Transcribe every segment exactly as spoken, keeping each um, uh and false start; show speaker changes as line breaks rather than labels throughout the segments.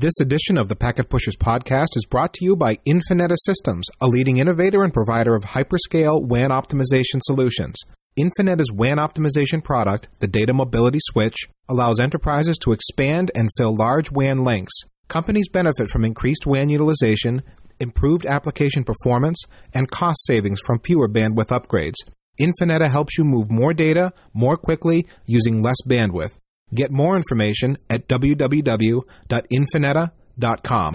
This edition of the Packet Pushers podcast is brought to you by Infineta Systems, a leading innovator and provider of hyperscale W A N optimization solutions. Infineta's W A N optimization product, the Data Mobility Switch, allows enterprises to expand and fill large W A N links. Companies benefit from increased W A N utilization, improved application performance, and cost savings from fewer bandwidth upgrades. Infineta helps you move more data more quickly using less bandwidth. Get more information at w w w dot infineta dot com.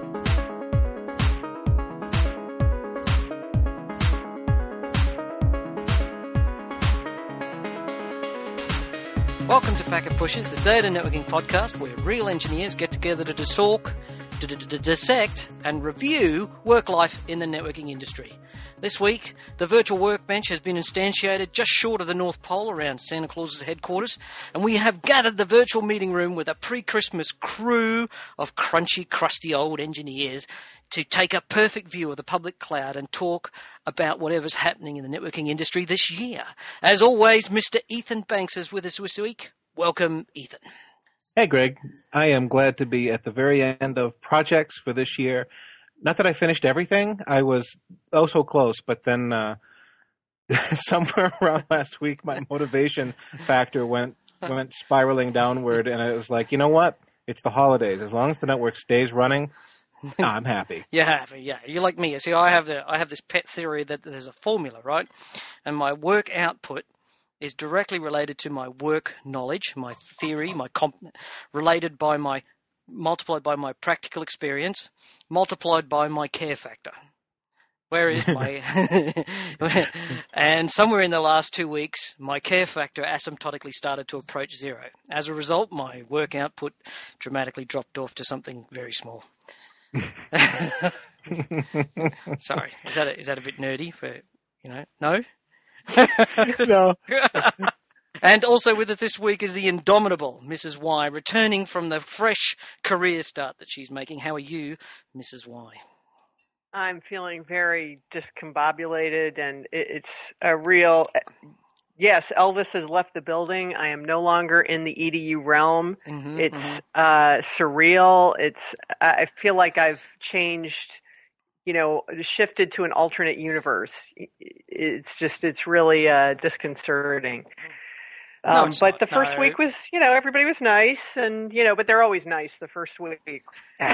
Welcome to Packet Pushers, the data networking podcast where real engineers get together to talk, dissect, and review work life in the networking industry. This week, the virtual workbench has been instantiated just short of the North Pole around Santa Claus's headquarters, and we have gathered the virtual meeting room with a pre-Christmas crew of crunchy, crusty old engineers to take a perfect view of the public cloud and talk about whatever's happening in the networking industry this year. As always, Mister Ethan Banks is with us this week. Welcome, Ethan.
Hey, Greg. I am glad to be at the very end of projects for this year. Not that I finished everything. I was oh so close, but then uh, somewhere around last week, my motivation factor went went spiraling downward, and it was like, you know what? It's the holidays. As long as the network stays running, I'm happy.
You're happy, yeah. You're like me. See, I have the I have this pet theory that there's a formula, right? And my work output is directly related to my work knowledge, my theory, my comp, related by my multiplied by my practical experience, multiplied by my care factor. Where is my... and somewhere in the last two weeks, my care factor asymptotically started to approach zero. As a result, my work output dramatically dropped off to something very small. Sorry, is that a, is that a bit nerdy for, you know, no?
No.
And also with us this week is the indomitable Missus Y, returning from the fresh career start that she's making. How are you, Missus Y?
I'm feeling very discombobulated, and it's a real... Yes, Elvis has left the building. I am no longer in the E D U realm. Mm-hmm, it's mm-hmm. uh, surreal. It's. I feel like I've changed, you know, shifted to an alternate universe. It's just, it's really uh, disconcerting. Um, no, but the first no. week was, you know, everybody was nice, and, you know, but they're always nice the first week.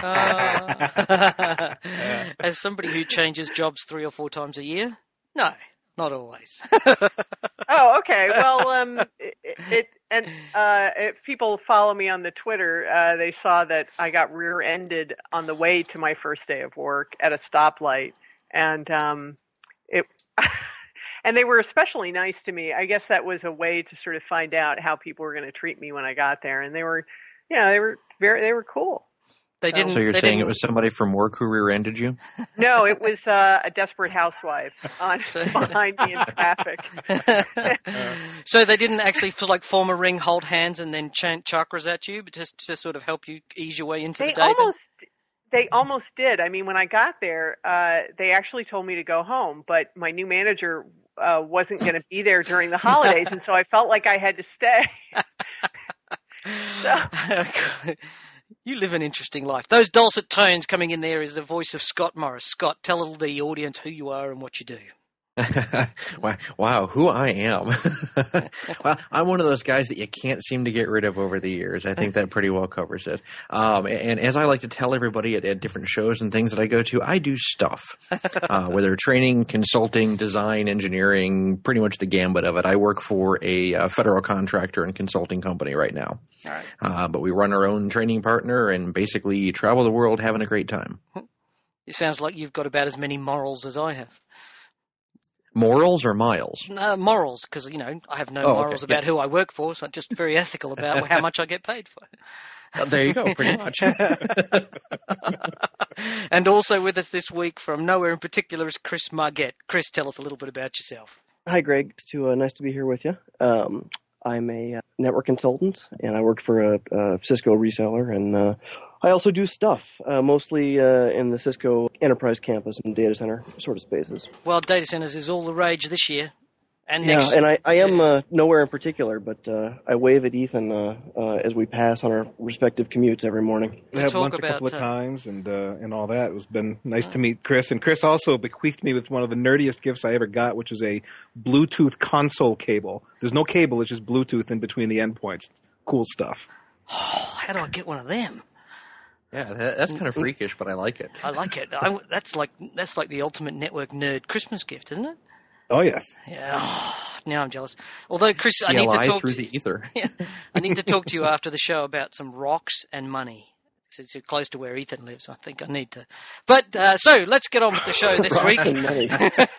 Uh, as somebody who changes jobs three or four times a year, no, not always.
Oh, okay. Well, um, it, it and uh, if people follow me on the Twitter, uh, they saw that I got rear-ended on the way to my first day of work at a stoplight, and um, it. And they were especially nice to me. I guess that was a way to sort of find out how people were going to treat me when I got there. And they were, you know, they were very, they were cool.
They didn't.
So you're
they
saying
didn't...
it was somebody from work who rear-ended you?
No, it was uh, a desperate housewife on behind me in traffic.
So they didn't actually like form a ring, hold hands, and then chant chakras at you, but just to sort of help you ease your way into
they
the day.
Almost, They almost did. I mean, when I got there, uh, they actually told me to go home, but my new manager uh, wasn't going to be there during the holidays, and so I felt like I had to stay.
So. You live an interesting life. Those dulcet tones coming in there is the voice of Scott Morris. Scott, tell the audience who you are and what you do.
Wow, who I am. Well, I'm one of those guys that you can't seem to get rid of over the years. I think that pretty well covers it. Um, and as I like to tell everybody at, at different shows and things that I go to, I do stuff. Uh, whether training, consulting, design, engineering, pretty much the gambit of it. I work for a, a federal contractor and consulting company right now. All right. Uh, but we run our own training partner and basically travel the world having a great time.
It sounds like you've got about as many morals as I have.
Morals or miles?
Uh, morals, because, you know, I have no
oh,
morals
okay.
about
yes.
who I work for, so I'm just very ethical about how much I get paid for.
Uh, there you go, pretty much.
And also with us this week from nowhere in particular is Chris Margette. Chris, tell us a little bit about yourself.
Hi, Greg. It's too, uh, nice to be here with you. Um, I'm a uh, network consultant, and I work for a, a Cisco reseller, and uh, I also do stuff, uh, mostly uh, in the Cisco enterprise campus and data center sort of spaces.
Well, data centers is all the rage this year. And
yeah,
next,
and I, I am uh, nowhere in particular, but uh, I wave at Ethan uh, uh, as we pass on our respective commutes every morning.
We have
talk
lunch a
about,
couple of
uh,
times and uh, and all that. It was been nice to meet Chris. And Chris also bequeathed me with one of the nerdiest gifts I ever got, which is a Bluetooth console cable. There's no cable; it's just Bluetooth in between the endpoints. Cool stuff.
Oh, how do I get one of them?
Yeah, that, that's kind of freakish, but I like it.
I like it. I, that's like that's like the ultimate network nerd Christmas gift, isn't it?
Oh yes.
Yeah. Oh, now I'm jealous. Although, Chris,
C L I
I need to talk
through
to
the ether.
Yeah, I need to talk to you after the show about some rocks and money. Since you're close to where Ethan lives, I think I need to. But uh, so let's get on with the show this week.
And money.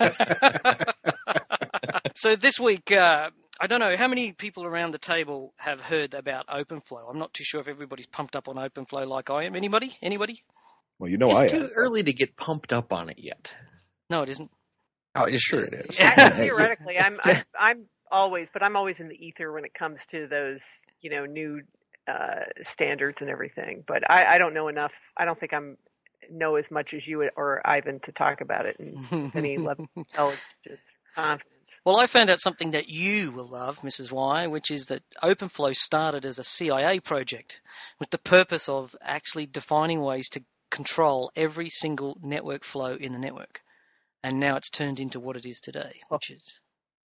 So this week, uh, I don't know how many people around the table have heard about OpenFlow. I'm not too sure if everybody's pumped up on OpenFlow like I am. Anybody? Anybody?
Well, you know
It's
I
too
am.
early to get pumped up on it yet.
No, it isn't.
Oh, yeah, sure it is.
I, theoretically, I'm, I'm I'm always, but I'm always in the ether when it comes to those, you know, new uh, standards and everything. But I, I don't know enough. I don't think I'm know as much as you or Ivan to talk about it in any level of intelligence or confidence.
Well, I found out something that you will love, Missus Y, which is that OpenFlow started as a C I A project with the purpose of actually defining ways to control every single network flow in the network. And now it's turned into what it is today, which is...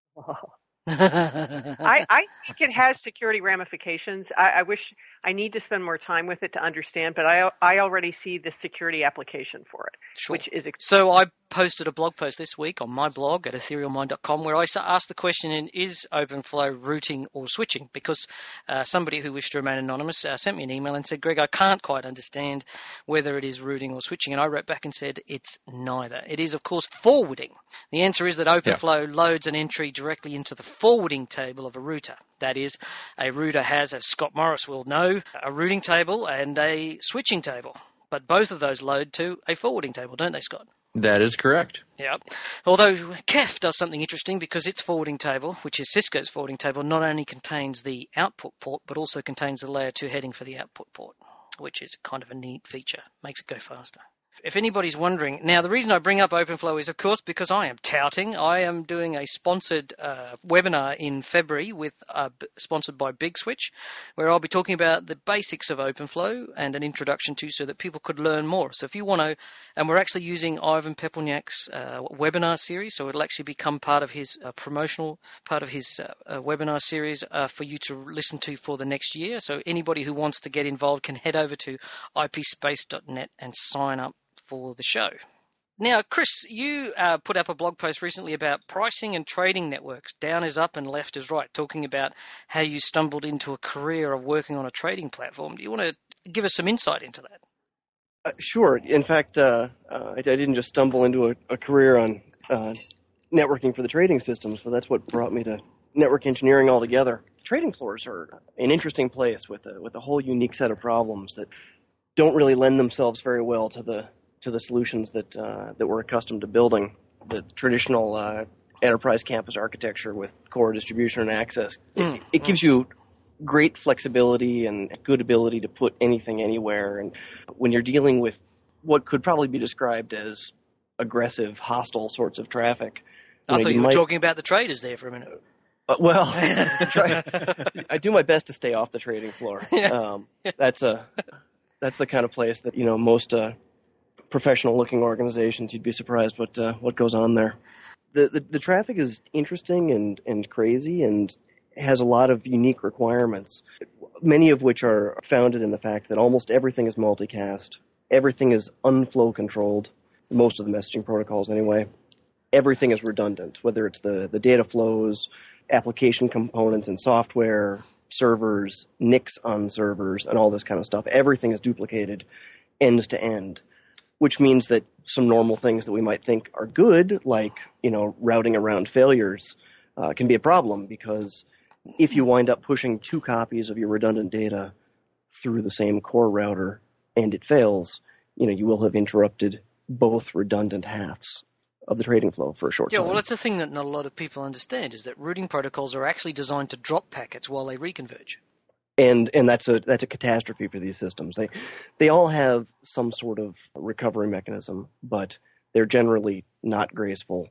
I, I think it has security ramifications. I, I wish I need to spend more time with it to understand, but I I already see the security application for it,
Sure.
which is ex-
So I posted a blog post this week on my blog at ethereal mind dot com where I asked the question, in, is OpenFlow routing or switching? Because uh, somebody who wished to remain anonymous uh, sent me an email and said, Greg, I can't quite understand whether it is routing or switching. And I wrote back and said, it's neither. It is, of course, forwarding. The answer is that OpenFlow yeah. loads an entry directly into the forwarding table of a router. That is, a router has, as Scott Morris will know, a routing table and a switching table. But both of those load to a forwarding table, don't they, Scott?
That is correct.
Yeah. Although C E F does something interesting because its forwarding table, which is Cisco's forwarding table, not only contains the output port, but also contains the layer two heading for the output port, which is kind of a neat feature. Makes it go faster. If anybody's wondering, now the reason I bring up OpenFlow is, of course, because I am touting. I am doing a sponsored uh, webinar in February with uh, b- sponsored by Big Switch, where I'll be talking about the basics of OpenFlow and an introduction to, so that people could learn more. So if you want to, and we're actually using Ivan Pepelniak's uh, webinar series, so it'll actually become part of his uh, promotional, part of his uh, uh, webinar series uh, for you to listen to for the next year. So anybody who wants to get involved can head over to I P space dot net and sign up for the show. Now, Chris, you uh, put up a blog post recently about pricing and trading networks. Down is up and left is right, talking about how you stumbled into a career of working on a trading platform. Do you want to give us some insight into that?
Uh, sure. In fact, uh, uh, I, I didn't just stumble into a, a career on uh, networking for the trading systems, but that's what brought me to network engineering altogether. Trading floors are an interesting place with a, with a whole unique set of problems that don't really lend themselves very well to the to the solutions that uh, that we're accustomed to building. The traditional uh, enterprise campus architecture with core distribution and access,
Mm.
it, it gives you great flexibility and good ability to put anything anywhere. And when you're dealing with what could probably be described as aggressive, hostile sorts of traffic,
I
know,
thought you,
you
were
might,
talking about the traders there for a minute.
Uh, well, try, I do my best to stay off the trading floor.
Yeah.
Um, that's a that's the kind of place that, you know, most uh, professional-looking organizations, you'd be surprised what uh, what goes on there. The, the the traffic is interesting and and crazy and has a lot of unique requirements, many of which are founded in the fact that almost everything is multicast, everything is unflow controlled, most of the messaging protocols anyway. Everything is redundant, whether it's the, the data flows, application components and software, servers, N I Cs on servers, and all this kind of stuff. Everything is duplicated end to end, which means that some normal things that we might think are good, like, you know, routing around failures, uh, can be a problem, because if you wind up pushing two copies of your redundant data through the same core router and it fails, you know, you will have interrupted both redundant halves of the trading flow for a short
Yeah,
time.
well, that's the thing that not a lot of people understand, is that routing protocols are actually designed to drop packets while they reconverge.
And and that's a that's a catastrophe for these systems. They they all have some sort of recovery mechanism, but they're generally not graceful.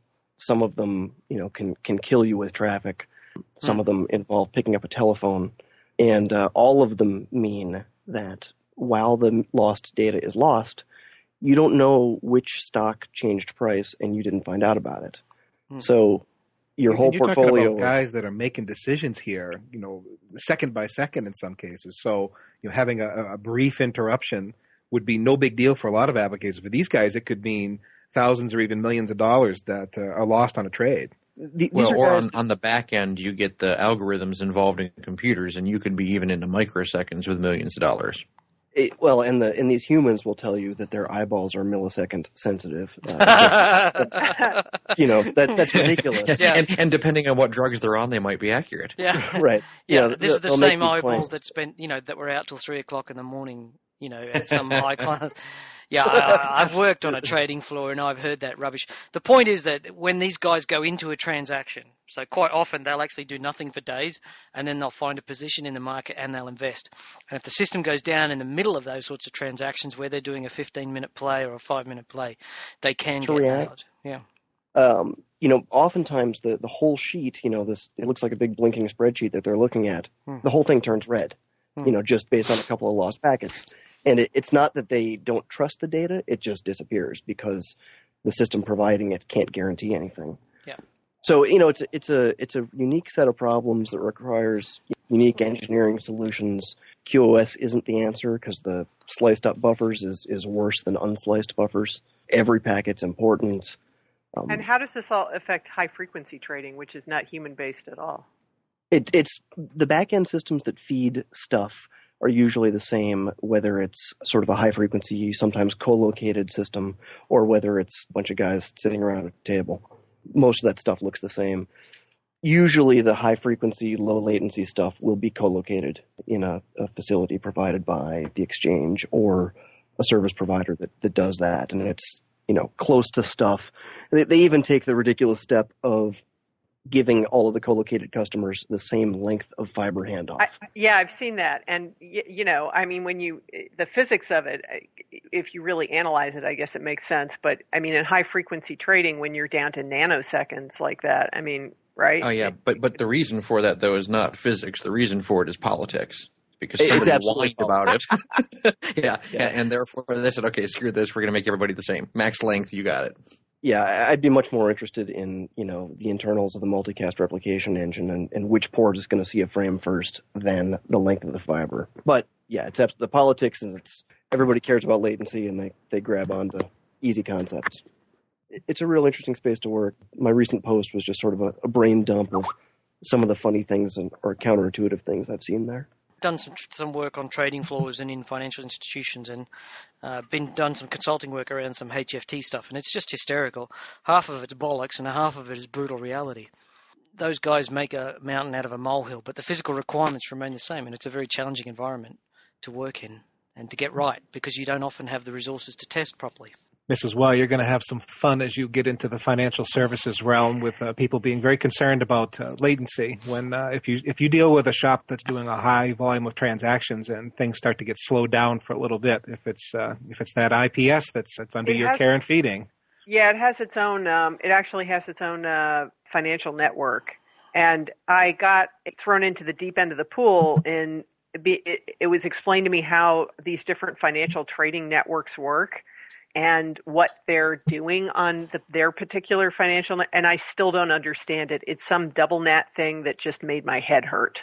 Some of them, you know, can, can kill you with traffic. Some mm. of them involve picking up a telephone. And uh, all of them mean that while the lost data is lost, you don't know which stock changed price and you didn't find out about it. Mm. So your
and
whole
you're
portfolio...
Talking about guys that are making decisions here, you know, second by second in some cases. So, you know, having a, a brief interruption would be no big deal for a lot of applicators. For these guys, it could mean thousands or even millions of dollars that uh, are lost on a trade.
The, well, or on, on the back end, you get the algorithms involved in computers, and you could be even into microseconds with millions of dollars.
It, well, and the and these humans will tell you that their eyeballs are millisecond sensitive. Uh, that's, you know, that that's ridiculous.
Yeah. And, and depending on what drugs they're on, they might be accurate.
Yeah,
right.
Yeah,
you know,
this is the same eyeballs that spent, you know, that were out till three o'clock in the morning, you know, at some high class. Yeah, I, I've worked on a trading floor and I've heard that rubbish. The point is that when these guys go into a transaction, so quite often they'll actually do nothing for days and then they'll find a position in the market and they'll invest. And if the system goes down in the middle of those sorts of transactions where they're doing a fifteen-minute play or a five-minute play, they can
to
get
react.
out. Yeah.
Um, you know, oftentimes the, the whole sheet, you know, this it looks like a big blinking spreadsheet that they're looking at. Hmm. The whole thing turns red, hmm. you know, just based on a couple of lost packets. And it, it's not that they don't trust the data, it just disappears because the system providing it can't guarantee anything.
Yeah.
So, you know, it's a, it's a it's a unique set of problems that requires unique engineering solutions. Q O S isn't the answer because the sliced up buffers is, is worse than unsliced buffers. Every packet's important.
Um, and how does this all affect high frequency trading, which is not human based at all?
It, it's the back end systems that feed stuff are usually the same, whether it's sort of a high-frequency, sometimes co-located system, or whether it's a bunch of guys sitting around a table. Most of that stuff looks the same. Usually the high-frequency, low-latency stuff will be co-located in a, a facility provided by the exchange or a service provider that, that does that, and it's, you know, close to stuff. They, they even take the ridiculous step of giving all of the co-located customers the same length of fiber handoff.
I, yeah, I've seen that. And, y- you know, I mean, when you, the physics of it, if you really analyze it, I guess it makes sense. But, I mean, in high frequency trading, when you're down to nanoseconds like that, I mean, right?
Oh, yeah. But, but the reason for that, though, is not physics. The reason for it is politics. Because somebody whined about it. yeah, yeah, and therefore they said, okay, screw this, we're going to make everybody the same. Max length, you got it.
Yeah, I'd be much more interested in, you know, the internals of the multicast replication engine and, and which port is going to see a frame first than the length of the fiber. But, yeah, it's the politics, and it's everybody cares about latency, and they, they grab onto easy concepts. It's a real interesting space to work. My recent post was just sort of a, a brain dump of some of the funny things and, or counterintuitive things I've seen there.
Done some some work on trading floors and in financial institutions, and uh, been done some consulting work around some H F T stuff, and it's just hysterical. Half of it's bollocks, and half of it is brutal reality. Those guys make a mountain out of a molehill, but the physical requirements remain the same, and it's a very challenging environment to work in and to get right because you don't often have the resources to test properly.
Missus Well, you're going to have some fun as you get into the financial services realm with uh, people being very concerned about uh, latency. When uh, if you if you deal with a shop that's doing a high volume of transactions and things start to get slowed down for a little bit, if it's uh, if it's that I P S that's that's under
it
your
has,
care and feeding.
Yeah, it has its own. Um, it actually has its own uh, financial network, and I got thrown into the deep end of the pool in. It, it was explained to me how these different financial trading networks work and what they're doing on the, their particular financial net, and I still don't understand it. It's some double net thing that just made my head hurt.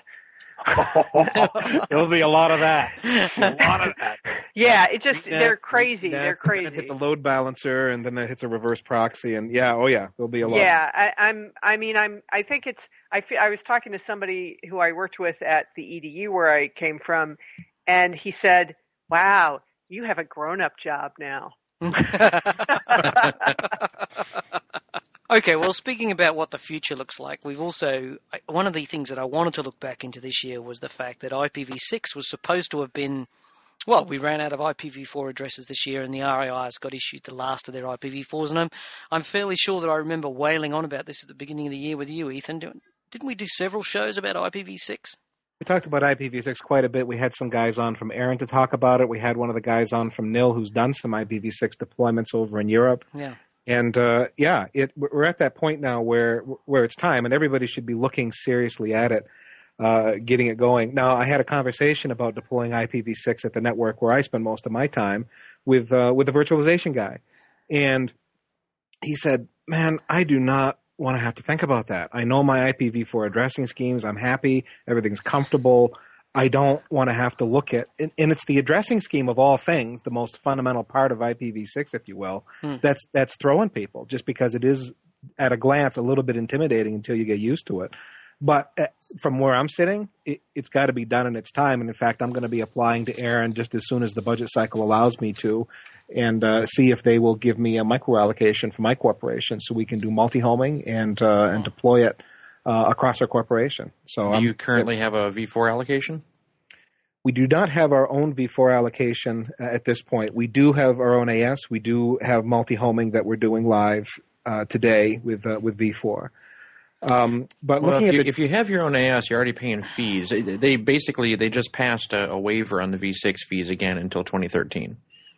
There'll be a lot of that. A lot of that.
Yeah, it just,
yeah,
they're crazy.
Yeah,
they're crazy.
It hits a load balancer, and then it hits a reverse proxy, and yeah, oh yeah, there'll be a lot.
Yeah, I, I'm, I mean, I'm, I think it's, I, feel, I was talking to somebody who I worked with at the E D U where I came from, and he said, wow, you have a grown-up job now.
Okay, well, speaking about what the future looks like, we've also, one of the things that I wanted to look back into this year was the fact that I P v six was supposed to have been, well, we ran out of I P v four addresses this year, and the R I Is got issued the last of their I P v fours, and I'm, I'm fairly sure that I remember wailing on about this at the beginning of the year with you, Ethan. Didn't we do several shows about I P v six?
We talked about I P v six quite a bit. We had some guys on from Aaron to talk about it. We had one of the guys on from N I L who's done some I P v six deployments over in Europe.
Yeah.
And uh, yeah, it, we're at that point now where where it's time, and everybody should be looking seriously at it, uh, getting it going. Now, I had a conversation about deploying I P v six at the network where I spend most of my time with uh, with the virtualization guy, and he said, "Man, I do not want to have to think about that. I know my I P v four addressing schemes. I'm happy. Everything's comfortable. I don't want to have to look at, and, and it's the addressing scheme of all things, the most fundamental part of I P v six, if you will, hmm. that's that's throwing people, just because it is, at a glance, a little bit intimidating until you get used to it. But uh, from where I'm sitting, it, it's got to be done in its time. And in fact, I'm going to be applying to Aaron just as soon as the budget cycle allows me to, and uh, see if they will give me a micro allocation for my corporation so we can do multi-homing and uh, and deploy it Uh, across our corporation. So,
do
um,
you currently have a v four allocation?
We do not have our own v four allocation uh, at this point. We do have our own A S. We do have multi-homing that we're doing live uh, today with uh, with v four. Um, but
well,
looking
if you,
at the,
if you have your own A S, you're already paying fees. They, they basically they just passed a, a waiver on the v six fees again until twenty thirteen.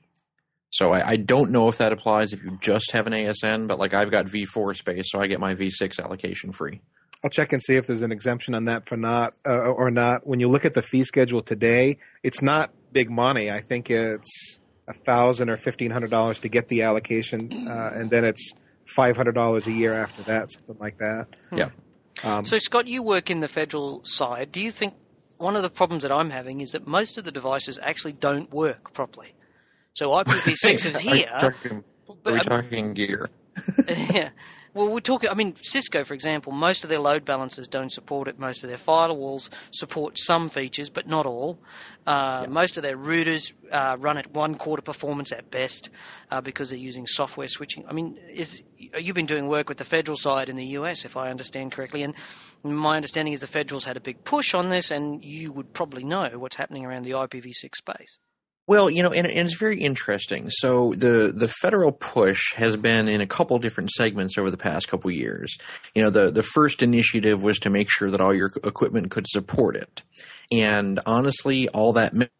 So I, I don't know if that applies if you just have an A S N, but like I've got v four space, so I get my v six allocation free.
I'll check and see if there's an exemption on that for not uh, or not. When you look at the fee schedule today, it's not big money. I think it's a thousand or fifteen hundred dollars to get the allocation, uh, and then it's five hundred dollars a year after that, something like that.
Yeah.
Um,
so Scott, you work in the federal side. Do you think one of the problems that I'm having is that most of the devices actually don't work properly? So I P v six is here.
Are we talking, are we talking gear?
Yeah. Well, we're talking, I mean, Cisco, for example, most of their load balancers don't support it. Most of their firewalls support some features, but not all. Uh, yeah. Most of their routers uh, run at one quarter performance at best uh, because they're using software switching. I mean, is, you've been doing work with the federal side in the U S, if I understand correctly, and my understanding is the federals had a big push on this, and you would probably know what's happening around the I P v six space.
Well, you know, and, and it's very interesting. So the, the federal push has been in a couple different segments over the past couple of years. You know, the, the first initiative was to make sure that all your equipment could support it. And honestly, all that meant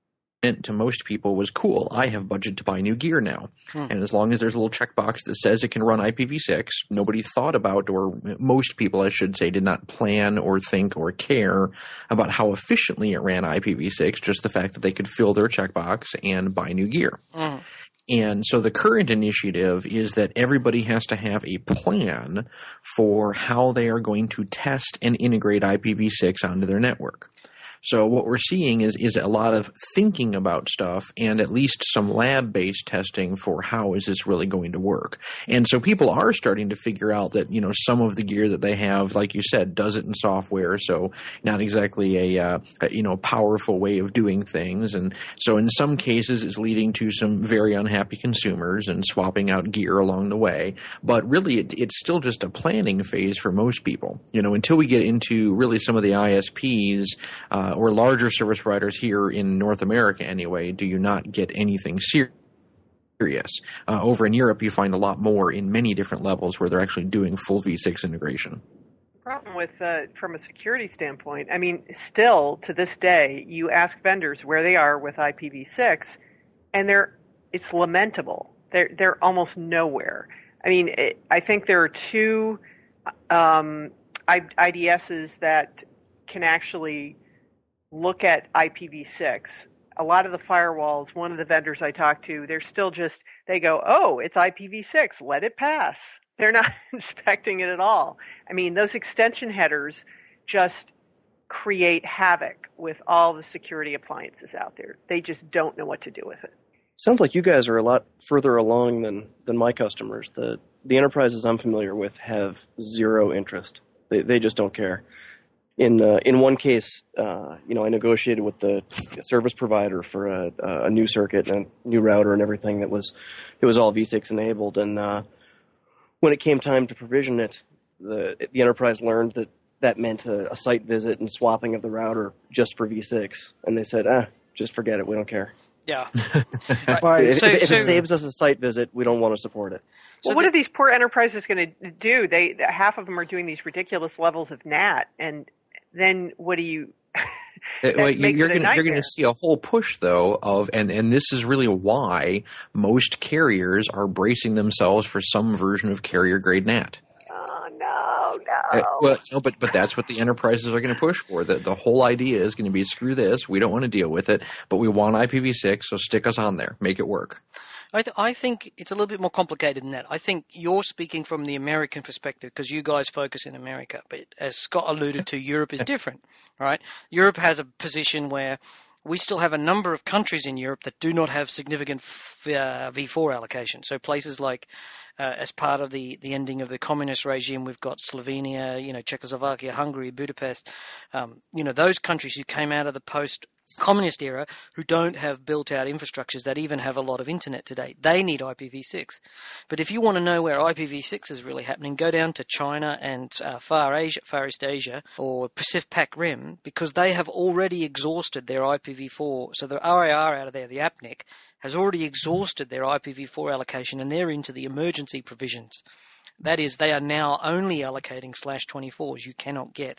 to most people was cool. I have budget to buy new gear now. Hmm. And as long as there's a little checkbox that says it can run I P v six, nobody thought about, or most people, I should say, did not plan or think or care about how efficiently it ran I P v six, just the fact that they could fill their checkbox and buy new gear. Hmm. And so the current initiative is that everybody has to have a plan for how they are going to test and integrate I P v six onto their network. So what we're seeing is is a lot of thinking about stuff and at least some lab-based testing for how is this really going to work. And so people are starting to figure out that, you know, some of the gear that they have, like you said, does it in software, so not exactly a, uh, a you know, powerful way of doing things. And so in some cases it's leading to some very unhappy consumers and swapping out gear along the way. But really it, it's still just a planning phase for most people. You know, until we get into really some of the I S Ps, uh, or larger service providers here in North America anyway, do you not get anything serious. Uh, over in Europe, you find a lot more in many different levels where they're actually doing full v six integration.
Problem with, uh, from a security standpoint, I mean, still to this day, you ask vendors where they are with I P v six, and they're it's lamentable. They're they're almost nowhere. I mean, it, I think there are two um, I D Ss that can actually look at I P v six. A lot of the firewalls, one of the vendors I talked to, they're still just, they go, oh, it's I P v six, let it pass. They're not inspecting it at all. I mean, those extension headers just create havoc with all the security appliances out there. They just don't know what to do with it.
Sounds like you guys are a lot further along than, than my customers. The the enterprises I'm familiar with have zero interest. They they just don't care. In uh, in one case, uh, you know, I negotiated with the service provider for a, a new circuit and a new router and everything that was it was all v six enabled. And uh, when it came time to provision it, the the enterprise learned that that meant a, a site visit and swapping of the router just for v six, and they said, ah, just forget it, we don't care.
Yeah.
Right. If,
so,
if, if
so,
it saves us a site visit, we don't want to support it.
Well, so what the, are these poor enterprises going to do? They half of them are doing these ridiculous levels of N A T, and then what do you that
well,
makes
you're
it a
gonna, you're going
nightmare.
to see a whole push, though, of and, and this is really why most carriers are bracing themselves for some version of carrier-grade N A T.
Oh, no, no.
Uh, well, you know, but but that's what the enterprises are going to push for. The, the whole idea is going to be, screw this, we don't want to deal with it, but we want I P v six, so stick us on there, make it work.
I, th- I think it's a little bit more complicated than that. I think you're speaking from the American perspective because you guys focus in America. But as Scott alluded to, Europe is different, right? Europe has a position where we still have a number of countries in Europe that do not have significant f- uh, V four allocation. So places like, uh, as part of the, the ending of the communist regime, we've got Slovenia, you know, Czechoslovakia, Hungary, Budapest, um, you know, those countries who came out of the post-communist era who don't have built-out infrastructures that even have a lot of internet today. They need I P v six. But if you want to know where I P v six is really happening, go down to China and uh, Far Asia, Far East Asia or Pacific Rim, because they have already exhausted their I P v four. So the R A R out of there, the A P N I C, has already exhausted their I P v four allocation, and they're into the emergency provisions. That is, they are now only allocating slash twenty-fours. You cannot get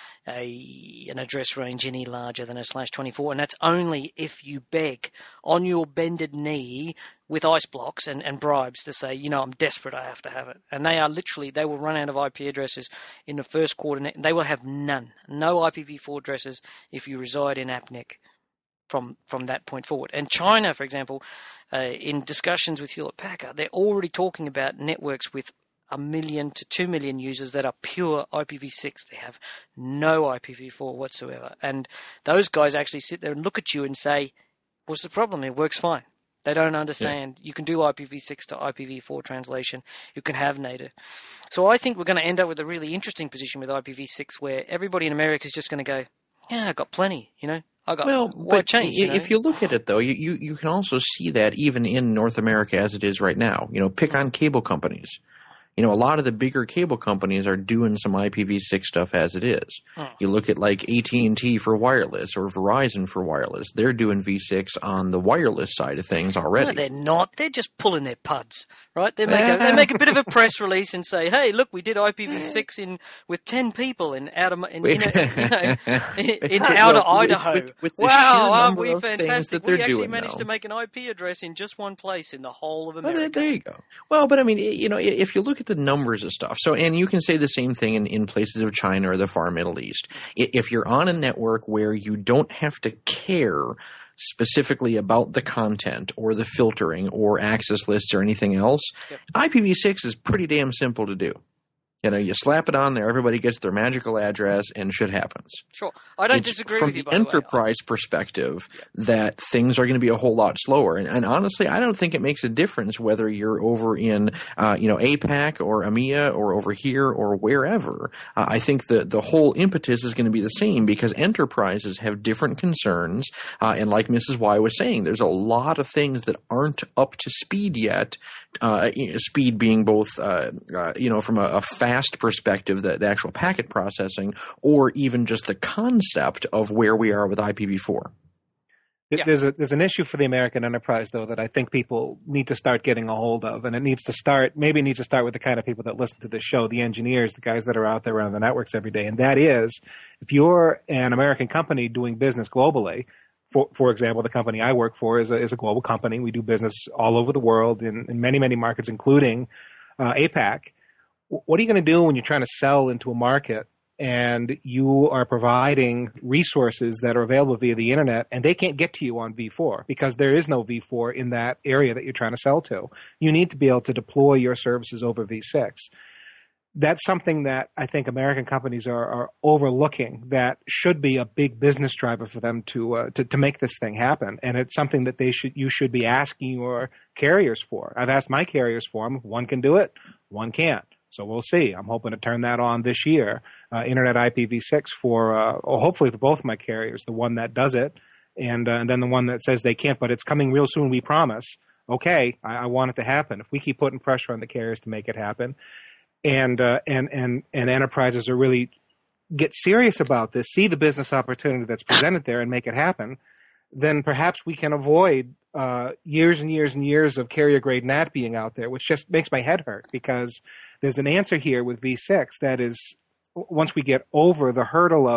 a an address range any larger than a slash twenty-four, and that's only if you beg on your bended knee with ice blocks and, and bribes to say, you know, I'm desperate, I have to have it. And they are literally, they will run out of I P addresses in the first quarter. They will have none, no I P v four addresses if you reside in A P N I C from from that point forward. And China, for example, uh, in discussions with Hewlett-Packard, they're already talking about networks with a million to two million users that are pure I P v six. They have no I P v four whatsoever. And those guys actually sit there and look at you and say, what's the problem? It works fine. They don't understand. Yeah. You can do I P v six to I P v four translation. You can have native. So I think we're going to end up with a really interesting position with I P v six where everybody in America is just going to go, yeah, I've got plenty, you know. I got
well,
why
but
change, you know?
If you look at it, though, you, you, you can also see that even in North America as it is right now. You know, pick on cable companies. You know, a lot of the bigger cable companies are doing some I P v six stuff as it is. Oh. You look at like A T and T for wireless or Verizon for wireless. They're doing V six on the wireless side of things already.
No, they're not. They're just pulling their puds, right? They make, a, they make a bit of a press release and say, hey, look, we did I P v six in with ten people in outer, in, in, a, you know, in, in outer well, Idaho.
With, with
wow, aren't we fantastic? We actually managed
now.
to make an I P address in just one place in the whole of
Well,
America.
there, there you go. Well, but I mean, you know, if you look at the numbers of stuff, so and you can say the same thing in, in places of China or the far Middle East. If you're on a network where you don't have to care specifically about the content or the filtering or access lists or anything else, yep. I P v six is pretty damn simple to do. You know, you slap it on there, everybody gets their magical address, and shit happens.
Sure. I don't
it's
disagree
from
with you,
the
by
enterprise
the way.
perspective
yeah.
that things are going to be a whole lot slower. And, and honestly, I don't think it makes a difference whether you're over in, uh, you know, APAC or EMEA or over here or wherever. Uh, I think the, the whole impetus is going to be the same because enterprises have different concerns. Uh, and like Missus Y was saying, there's a lot of things that aren't up to speed yet. Uh, speed being both, uh, uh, you know, from a, a fast perspective, the, the actual packet processing, or even just the concept of where we are with I P v four.
Yeah. There's a there's an issue for the American enterprise, though, that I think people need to start getting a hold of, and it needs to start maybe it needs to start with the kind of people that listen to this show, the engineers, the guys that are out there around the networks every day, and that is, if you're an American company doing business globally. For, for example, the company I work for is a, is a global company. We do business all over the world in, in many, many markets, including uh, APAC. What are you going to do when you're trying to sell into a market and you are providing resources that are available via the internet and they can't get to you on v four because there is no v four in that area that you're trying to sell to? You need to be able to deploy your services over v six. That's something that I think American companies are, are overlooking that should be a big business driver for them to, uh, to to make this thing happen. And it's something that they should you should be asking your carriers for. I've asked my carriers for them. One can do it, one can't. So we'll see. I'm hoping to turn that on this year, uh, Internet I P v six for, uh, or hopefully for both my carriers, the one that does it and, uh, and then the one that says they can't, but it's coming real soon, we promise. Okay, I, I want it to happen. If we keep putting pressure on the carriers to make it happen, And, uh, and, and, and enterprises are really get serious about this, see the business opportunity that's presented there and make it happen, then perhaps we can avoid, uh, years and years and years of carrier grade N A T being out there, which just makes my head hurt because there's an answer here with v six that is, once we get over the hurdle of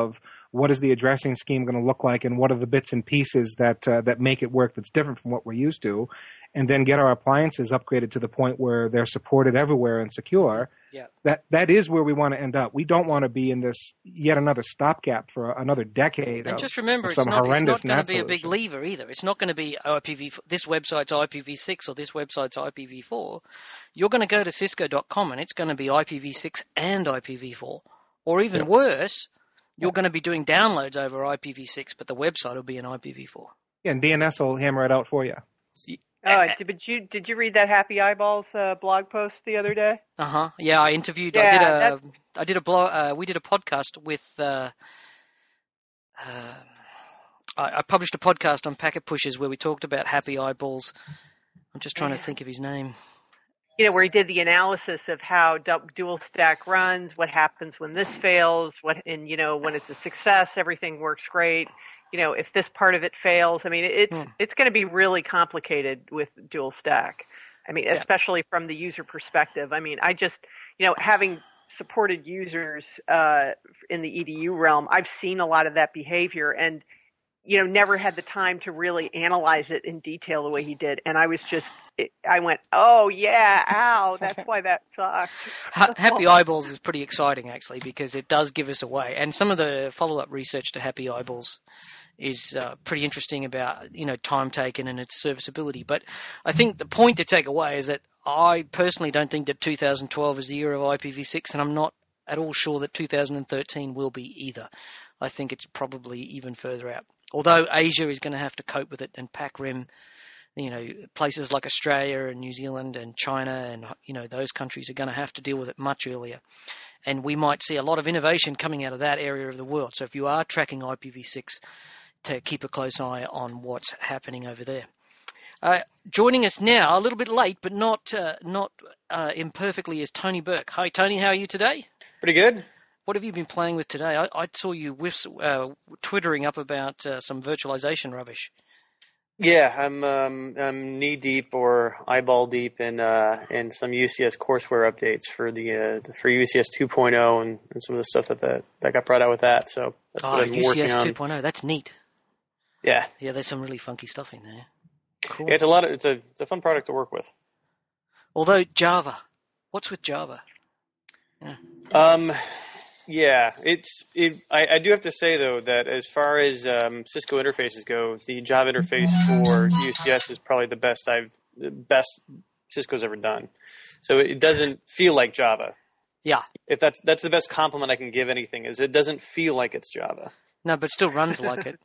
what is the addressing scheme going to look like, and what are the bits and pieces that uh, that make it work that's different from what we're used to, and then get our appliances upgraded to the point where they're supported everywhere and secure.
Yeah.
That that is where we want to end up. We don't want to be in this yet another stopgap for another decade.
And
of,
just remember,
of
it's
some
not,
horrendous
it's not going to be a
NAT
big
solution.
lever either. It's not going to be I P v four, this website's I P v six or this website's I P v four. You're going to go to cisco dot com and it's going to be I P v six and I P v four. Or even
Yeah.
worse, you're
Yeah.
going to be doing downloads over I P v six, but the website will be an I P v four.
Yeah, and D N S will hammer it out for you.
Oh, did you did you read that Happy Eyeballs uh, blog post the other day?
Uh huh. Yeah, I interviewed.
Yeah,
I did a.
that's-
I did a blog. Uh, we did a podcast with. Uh, uh, I, I published a podcast on Packet Pushers where we talked about Happy Eyeballs. I'm just trying to think of his name.
You know, where he did the analysis of how du- dual stack runs, what happens when this fails, what, and you know, when it's a success, everything works great. You know, if this part of it fails, I mean, it's
Hmm.
it's going to be really complicated with dual stack. I mean,
Yeah.
especially from the user perspective. I mean, I just, you know, having supported users uh, in the E D U realm, I've seen a lot of that behavior, and you know, never had the time to really analyze it in detail the way he did. And I was just, it, I went, oh yeah, ow, that's why that sucked.
Ha- Happy Eyeballs is pretty exciting actually because it does give us away, and some of the follow-up research to Happy Eyeballs is uh, pretty interesting about, you know, time taken and its serviceability. But I think the point to take away is that I personally don't think that two thousand twelve is the year of I P v six, and I'm not at all sure that two thousand thirteen will be either. I think it's probably even further out. Although Asia is going to have to cope with it, and PAC-RIM, you know, places like Australia and New Zealand and China and, you know, those countries are going to have to deal with it much earlier. And we might see a lot of innovation coming out of that area of the world. So if you are tracking I P v six, to keep a close eye on what's happening over there. Uh, joining us now, a little bit late, but not uh, not uh, imperfectly, is Tony Burke. Hi, Tony. How are you today?
Pretty good.
What have you been playing with today? I, I saw you whiffs, uh, twittering up about uh, some virtualization rubbish.
Yeah, I'm um, I'm knee deep or eyeball deep in uh, in some U C S courseware updates for the, uh, the for U C S two point oh and, and some of the stuff that, that that got brought out with that. So that's
Oh,
what I've been
U C
working
S
on.
two point oh. That's neat.
Yeah,
Yeah, there's some really funky stuff in there. Cool.
yeah, it's a lot of it's a it's a fun product to work with.
Although Java, what's with Java? Yeah.
Um, yeah, it's it. I, I do have to say though that as far as um, Cisco interfaces go, the Java interface for U C S is probably the best I've the best Cisco's ever done. So it doesn't feel like Java.
Yeah.
If that's that's the best compliment I can give anything, is it doesn't feel like it's Java.
No, but still runs like it.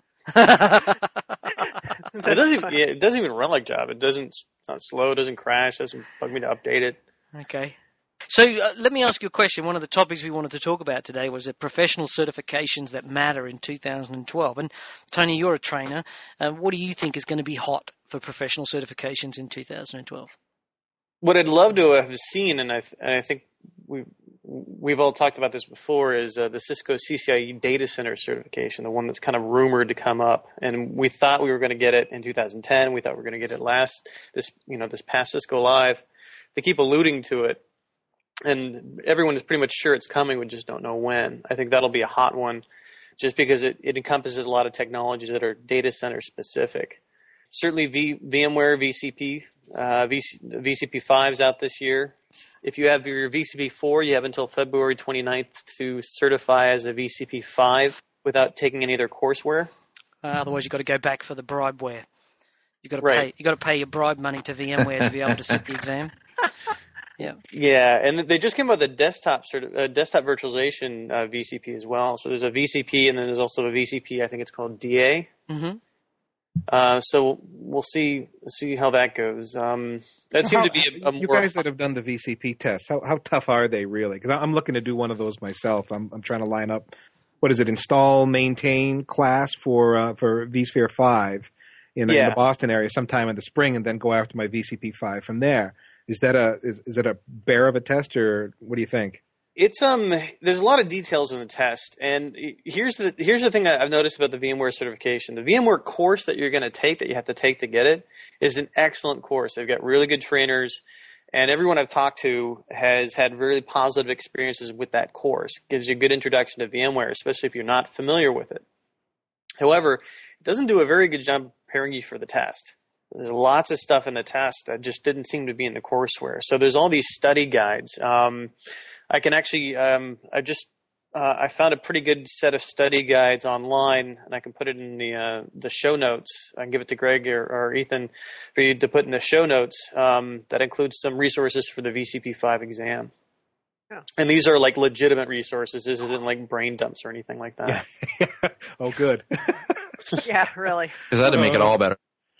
It doesn't even, yeah, it doesn't even run like Java. It doesn't. It's not slow. It doesn't crash. It doesn't bug me to update it.
Okay. So uh, let me ask you a question. One of the topics we wanted to talk about today was the professional certifications that matter in two thousand twelve. And Tony, you're a trainer. Uh, what do you think is going to be hot for professional certifications in two thousand twelve?
What I'd love to have seen, and I and I think we we've all talked about this before, is uh, the Cisco C C I E data center certification, the one that's kind of rumored to come up. And we thought we were going to get it in two thousand ten. We thought we were going to get it last this you know this past Cisco Live. They keep alluding to it, and everyone is pretty much sure it's coming. We just don't know when. I think that'll be a hot one, just because it, it encompasses a lot of technologies that are data center specific. Certainly, v, VMware V C P, uh, v, V C P five is out this year. If you have your V C P four, you have until February twenty-ninth to certify as a V C P five without taking any of their courseware.
Uh, otherwise, you've got to go back for the bribeware. You've got to
Right.
pay. You've got to pay your bribe money to VMware to be able to sit the exam. Yeah.
Yeah, and they just came out with a desktop certi- uh, desktop virtualization uh, V C P as well. So there's a V C P, and then there's also a V C P. I think it's called D A.
Mm-hmm.
Uh, so we'll see see how that goes. Um, that seemed
How-
to be a, a
you
more
guys that have done the V C P test. How how tough are they really? Because I'm looking to do one of those myself. I'm I'm trying to line up. What is it? Install, maintain class for uh, for vSphere five in, in
Yeah.
the Boston area sometime in the spring, and then go after my V C P five from there. Is that a is is it a bear of a test, or what do you think?
It's um. There's a lot of details in the test, and here's the here's the thing I've noticed about the VMware certification. The VMware course that you're going to take, that you have to take to get it, is an excellent course. They've got really good trainers, And everyone I've talked to has had really positive experiences with that course. It gives you a good introduction to VMware, especially if you're not familiar with it. However, it doesn't do a very good job preparing you for the test. There's lots of stuff in the test that just didn't seem to be in the courseware. So there's all these study guides. Um, I can actually, um, I just, uh, I found a pretty good set of study guides online, and I can put it in the uh, the show notes. I can give it to Greg or, or Ethan for you to put in the show notes. Um, that includes some resources for the V C P five exam. Yeah. And these are like legitimate resources. This isn't like brain dumps or anything like that.
Yeah. Oh, good.
Yeah, really.
Because that'd make it all better.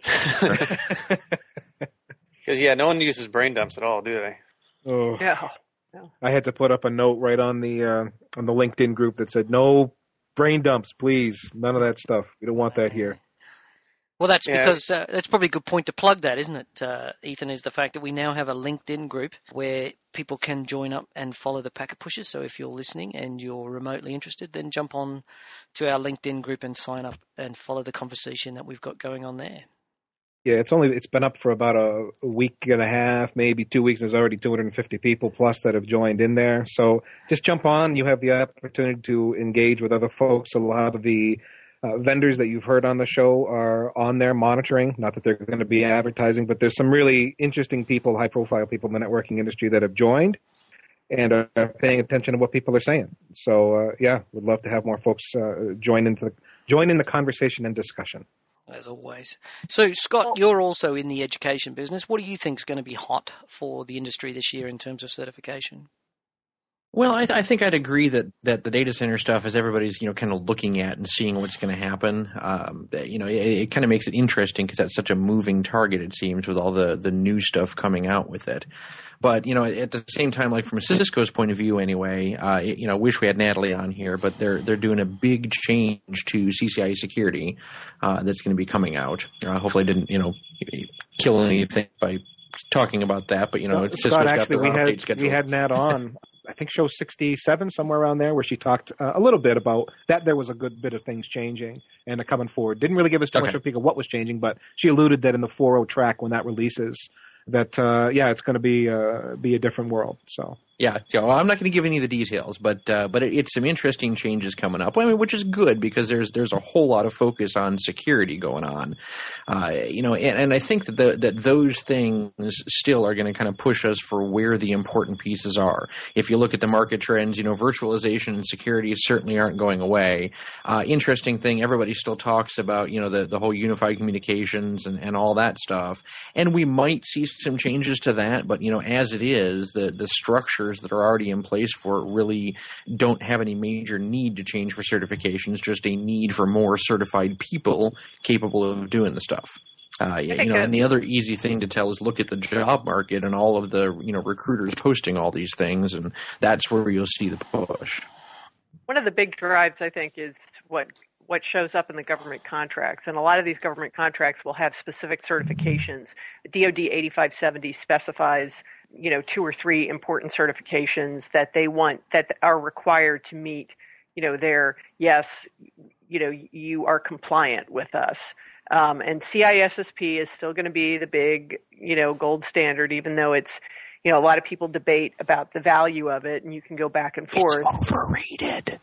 Because, yeah, no one uses brain dumps at all, do they?
Oh.
Yeah. No.
I had to put up a note right on the uh, on the LinkedIn group that said, no brain dumps, please. None of that stuff. We don't want that here.
Well, that's
Yeah.
because uh, that's probably a good point to plug that, isn't it, uh, Ethan, is the fact that we now have a LinkedIn group where people can join up and follow the Packet Pushers. So if you're listening and you're remotely interested, then jump on to our LinkedIn group and sign up and follow the conversation that we've got going on there.
Yeah, it's only it's been up for about a, a week and a half, maybe two weeks. There's already two hundred fifty people plus that have joined in there. So just jump on. You have the opportunity to engage with other folks. A lot of the uh, vendors that you've heard on the show are on there monitoring. Not that they're going to be advertising, but there's some really interesting people, high-profile people in the networking industry that have joined and are paying attention to what people are saying. So uh, yeah, would love to have more folks uh, join into the, join in the conversation and discussion.
As always. So, Scott, you're also in the education business. What do you think is going to be hot for the industry this year in terms of certification?
Well, I, th- I think I'd agree that, that the data center stuff is everybody's, you know, kind of looking at and seeing what's going to happen. Um, you know, it, it kind of makes it interesting because that's such a moving target, it seems, with all the, the new stuff coming out with it. But, you know, at the same time, like from Cisco's point of view anyway, uh, you know, wish we had Natalie on here, but they're they're doing a big change to C C I E security uh, that's going to be coming out. Uh, hopefully I didn't, you know, kill anything by talking about that, but, you know,
well,
Cisco's
Scott,
got
actually,
their
we
update
had,
schedule.
we had Nat on, I think, show sixty-seven, somewhere around there, where she talked uh, a little bit about that there was a good bit of things changing and uh, coming forward. Didn't really give us too
Okay.
much of a peek of what was changing, but she alluded that in the four point oh track, when that releases, that, uh, yeah, it's going to be uh, be a different world. So
Yeah, yeah, well, I'm not going to give any of the details, but uh, but it, it's some interesting changes coming up. I mean, which is good because there's there's a whole lot of focus on security going on, uh, you know, and, and I think that the, that those things still are going to kind of push us for where the important pieces are. If you look at the market trends, you know, virtualization and security certainly aren't going away. Uh, interesting thing, everybody still talks about, you know, the the whole unified communications and, and all that stuff, and we might see some changes to that, but you know, as it is, the the structure that are already in place for it really don't have any major need to change for certifications, just a need for more certified people capable of doing the stuff. Uh, yeah, you know, and the other easy thing to tell is look at the job market and all of the, you know, recruiters posting all these things, and that's where you'll see the push.
One of the big drives, I think, is what what shows up in the government contracts. And a lot of these government contracts will have specific certifications. D O D eighty-five seventy specifies, you know, two or three important certifications that they want, that are required to meet, you know, their, yes, you know, you are compliant with us. Um, and C I S S P is still going to be the big, you know, gold standard, even though it's, you know, a lot of people debate about the value of it, and you can go back and forth.
It's overrated.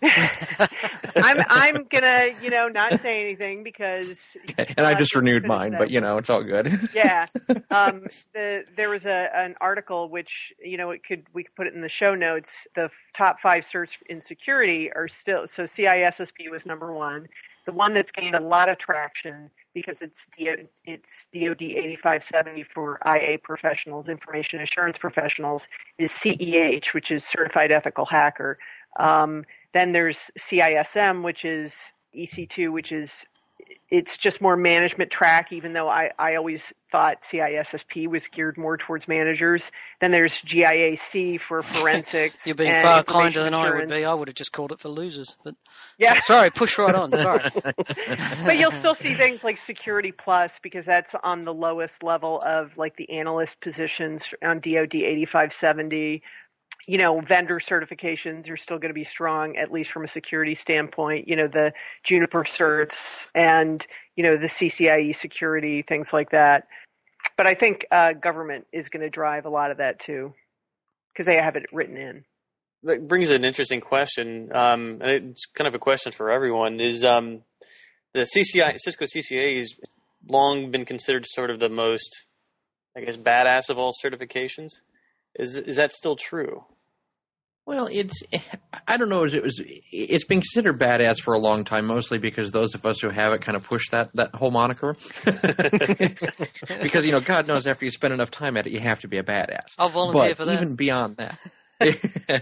I'm I'm gonna, you know, not say anything because.
And I just renewed mine, but you know, it's all good.
Yeah. Um, the there was a an article which, you know, it could we could put it in the show notes. The top five certs in security are still, so C I S S P was number one. The one that's gained a lot of traction because it's it's D O D eighty-five seventy for I A professionals, information assurance professionals, is C E H, which is Certified Ethical Hacker. Um, then there's C I S M, which is E C two, which is, it's just more management track, even though I, I always thought C I S S P was geared more towards managers. Then there's G I A C for forensics.
You're being
and
far kinder than
assurance.
I would be. I would have just called it for losers. But
yeah.
Sorry, push right on. Sorry.
But you'll still see things like Security Plus, because that's on the lowest level of like the analyst positions on D O D eighty-five seventy. You know, vendor certifications are still going to be strong, at least from a security standpoint. You know, the Juniper certs and, you know, the C C I E security, things like that. But I think uh, government is going to drive a lot of that too, because they have it written in.
That brings an interesting question, um, and it's kind of a question for everyone. Is um, the C C I, Cisco C C A has long been considered sort of the most, I guess, badass of all certifications. Is is that still true?
Well, it's, I don't know, it was, it's been considered badass for a long time, mostly because those of us who have it kind of push that, that whole moniker. Because, you know, God knows after you spend enough time at it, you have to be a badass.
I'll volunteer
but
for that.
Even beyond that.
Is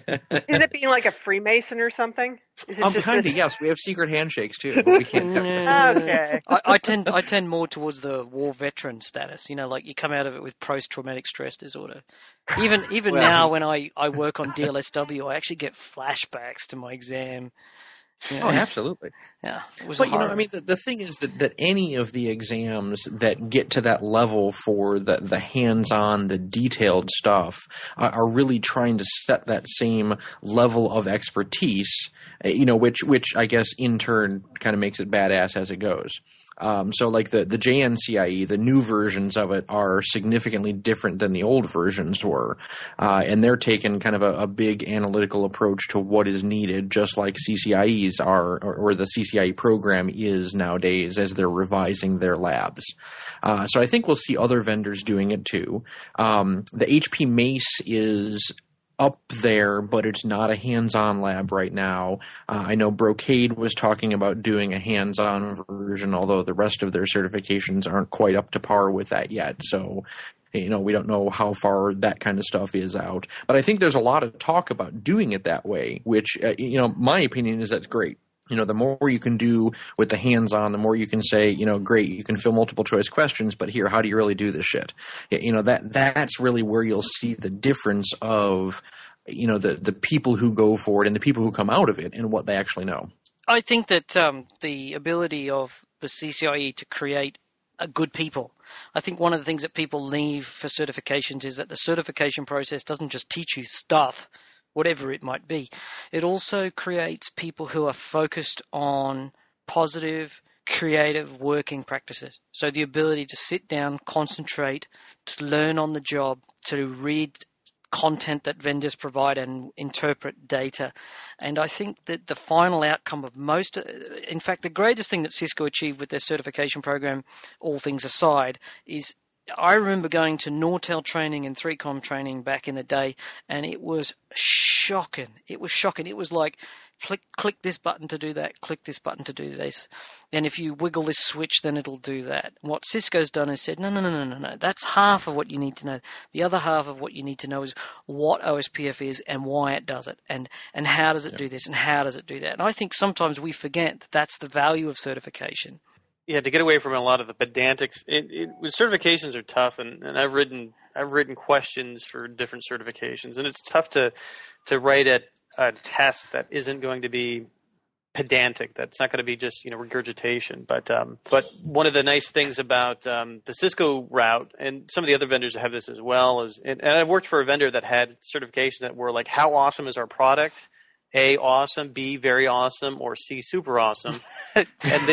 it being like a Freemason or something? Is it
um,
just
kind of,
this-
yes. We have secret handshakes, too, but we can't tell you.
Okay.
I, I tend I tend more towards the war veteran status. You know, like you come out of it with post-traumatic stress disorder. Even even
Well,
now, when I, I work on D L S W, I actually get flashbacks to my exam. You know,
Oh, absolutely.
yeah, it was
But, you know,
horrible.
I mean, the, the thing is that, that any of the exams that get to that level for the, the hands-on, the detailed stuff are, are really trying to set that same level of expertise, uh, you know, which, which I guess in turn kind of makes it badass as it goes. Um, so like the, the J N C I E, the new versions of it are significantly different than the old versions were. Uh, and they're taking kind of a, a big analytical approach to what is needed, just like C C I Es are, or, or the C C I E program is nowadays as they're revising their labs. Uh, so I think we'll see other vendors doing it too. Um, the H P Mace is up there, but it's not a hands-on lab right now. Uh, I know Brocade was talking about doing a hands-on version, although the rest of their certifications aren't quite up to par with that yet. So, you know, we don't know how far that kind of stuff is out. But I think there's a lot of talk about doing it that way, which, uh, you know, my opinion is that's great. You know, the more you can do with the hands-on, the more you can say, you know, great, you can fill multiple choice questions, but here, how do you really do this shit? You know, that that's really where you'll see the difference of, you know, the, the people who go for it and the people who come out of it and what they actually know.
I think that um, the ability of the C C I E to create a good people. I think one of the things that people leave for certifications is that the certification process doesn't just teach you stuff, whatever it might be. It also creates people who are focused on positive, creative working practices. So the ability to sit down, concentrate, to learn on the job, to read content that vendors provide and interpret data. And I think that the final outcome of most, in fact, the greatest thing that Cisco achieved with their certification program, all things aside, is I remember going to Nortel training and three com training back in the day, and it was shocking. It was shocking. It was like, click, click this button to do that, click this button to do this. And if you wiggle this switch, then it'll do that. What Cisco's done is said, no, no, no, no, no, no. That's half of what you need to know. The other half of what you need to know is what O S P F is and why it does it, and, and how does it do this and how does it do that. And I think sometimes we forget that that's the value of certification.
Yeah, to get away from a lot of the pedantics, it, it, certifications are tough, and, and I've written I've written questions for different certifications, and it's tough to to write a, a test that isn't going to be pedantic. That's not going to be just, you know, regurgitation. But um, but one of the nice things about um, the Cisco route, and some of the other vendors have this as well, is and, and I've worked for a vendor that had certifications that were like, how awesome is our product? A, awesome, B, very awesome, or C, super awesome. And they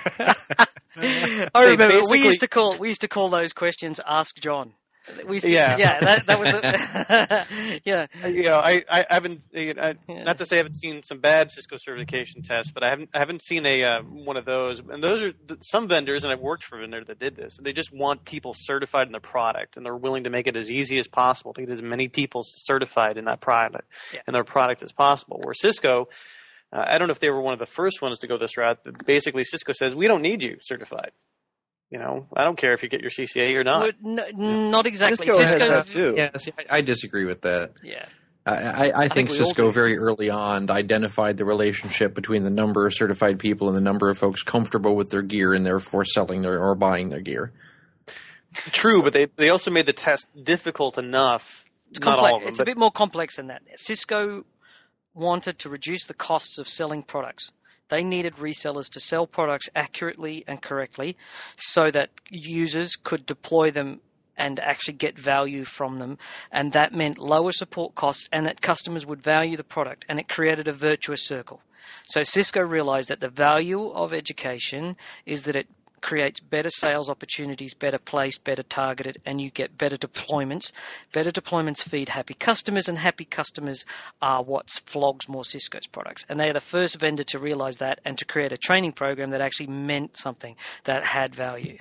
I remember
basically-
we used to call we used to call those questions Ask John. We used to,
Yeah.
yeah, that, that was a, yeah.
You know, I, I haven't, you know, I, not to say I haven't seen some bad Cisco certification tests, but I haven't, I haven't seen a uh, one of those. And those are the, some vendors, and I've worked for a vendor that did this. They just want people certified in their product, and they're willing to make it as easy as possible to get as many people certified in that product,
Yeah.
in their product as possible. Where Cisco, uh, I don't know if they were one of the first ones to go this route, but basically Cisco says, we don't need you certified. You know, I don't care if you get your C C A or not.
Well, n- not exactly.
Cisco has that too.
Yeah, see, I, I disagree with that.
Yeah.
I, I, I think,
think we all
Cisco
do.
very early on identified the relationship between the number of certified people and the number of folks comfortable with their gear and therefore selling their or buying their gear.
True, but they they also made the test difficult enough.
It's
not
complex.
all of them,
It's
but
a bit more complex than that. Cisco wanted to reduce the costs of selling products. They needed resellers to sell products accurately and correctly so that users could deploy them and actually get value from them. And that meant lower support costs and that customers would value the product, and it created a virtuous circle. So Cisco realized that the value of education is that it creates better sales opportunities, better placed, better targeted, and you get better deployments. Better deployments feed happy customers, and happy customers are what flogs more Cisco's products. And they are the first vendor to realize that and to create a training program that actually meant something, that had value.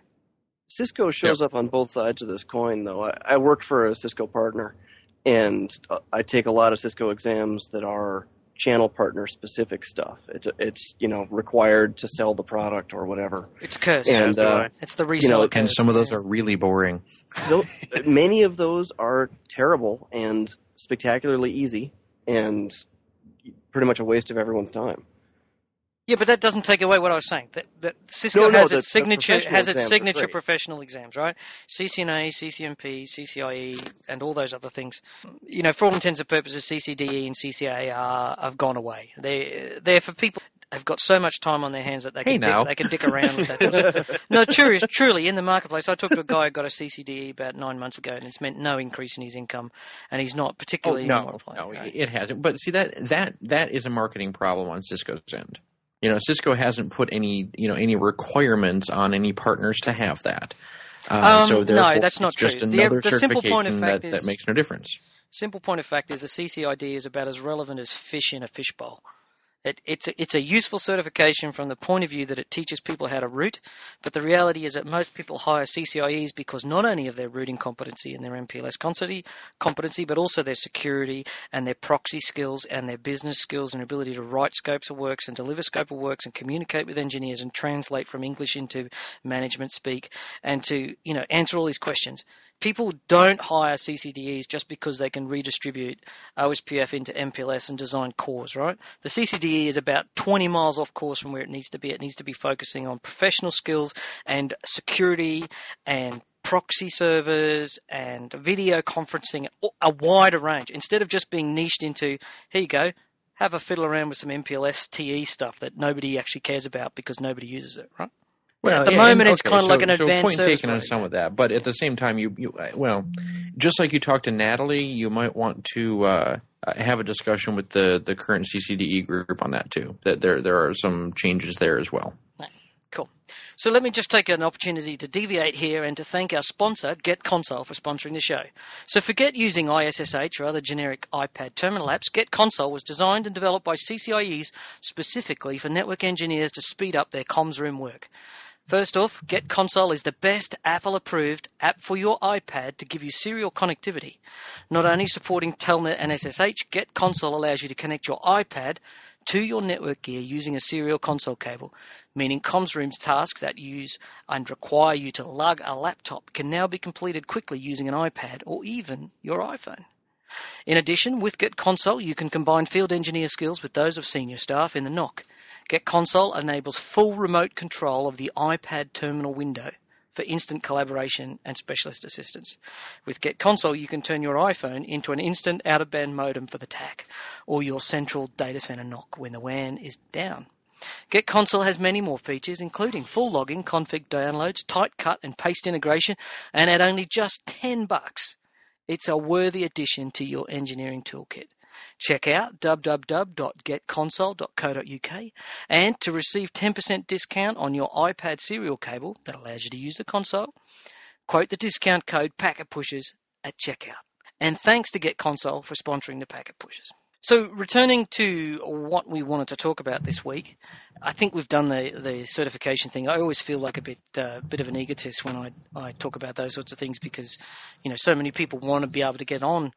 Cisco shows yep. up on both sides of this coin, though. I, I worked for a Cisco partner, and I take a lot of Cisco exams that are channel partner specific stuff. It's it's you know required to sell the product or whatever.
It's a curse.
And uh,
it's the reseller
you know,
curse.
And some of those are really boring.
Those, many of those are terrible and spectacularly easy, and pretty much a waste of everyone's time.
Yeah, but that doesn't take away what I was saying. That, that Cisco
no, no,
has
the,
its signature has its signature
great.
professional exams, right? C C N A, C C N P, C C I E, and all those other things. You know, for all intents and purposes, C C D E and C C A are have gone away. They they're for people who've got so much time on their hands that they can
hey
dick,
now.
they can dick around with that. No, truly, truly in the marketplace. I talked to a guy who got a C C D E about nine months ago, and it's meant no increase in his income, and he's not particularly.
Oh, no, no, right? It hasn't. But see that that that is a marketing problem on Cisco's end. You know, Cisco hasn't put any, you know, any requirements on any partners to have that. Uh,
um,
so
no, that's not
it's just
true.
another
the, the simple point of
certification
fact
that,
is,
that makes no difference.
Simple point of fact is the C C I D is about as relevant as fish in a fishbowl. It, it's, a, it's a useful certification from the point of view that it teaches people how to root, but the reality is that most people hire C C I Es because not only of their routing competency and their M P L S competency, but also their security and their proxy skills and their business skills and ability to write scopes of works and deliver scope of works and communicate with engineers and translate from English into management speak and to, you know, answer all these questions. People don't hire C C D Es just because they can redistribute O S P F into M P L S and design cores, right? The C C D E is about twenty miles off course from where it needs to be. It needs to be focusing on professional skills and security and proxy servers and video conferencing, a wider range. Instead of just being niched into, here you go, have a fiddle around with some M P L S T E stuff that nobody actually cares about because nobody uses it, right?
Well,
at the
yeah,
moment,
and,
it's
okay,
kind of
so,
like an
so
advanced
point
service
taken on
product.
some of that, but at the same time, you, you well, just like you talked to Natalie, you might want to uh, have a discussion with the, the current C C D E group on that too. That there there are some changes there as well.
Cool. So let me just take an opportunity to deviate here and to thank our sponsor, GetConsole, for sponsoring the show. So forget using I S S H or other generic iPad terminal apps. GetConsole was designed and developed by C C I Es specifically for network engineers to speed up their comms room work. First off, GetConsole is the best Apple-approved app for your iPad to give you serial connectivity. Not only supporting Telnet and S S H, GetConsole allows you to connect your iPad to your network gear using a serial console cable, meaning comms rooms tasks that use and require you to lug a laptop can now be completed quickly using an iPad or even your iPhone. In addition, with GetConsole, you can combine field engineer skills with those of senior staff in the N O C. GetConsole enables full remote control of the iPad terminal window for instant collaboration and specialist assistance. With GetConsole, you can turn your iPhone into an instant out-of-band modem for the T A C or your central data center N O C when the W A N is down. GetConsole has many more features, including full logging, config downloads, tight cut and paste integration, and at only just ten bucks, it's a worthy addition to your engineering toolkit. Check out w w w dot get console dot co dot u k and to receive ten percent discount on your iPad serial cable that allows you to use the console, quote the discount code PacketPushers at checkout. And thanks to GetConsole for sponsoring the Packet Pushers. So returning to what we wanted to talk about this week, I think we've done the, the certification thing. I always feel like a bit uh, bit of an egotist when I, I talk about those sorts of things because, you know, so many people want to be able to get on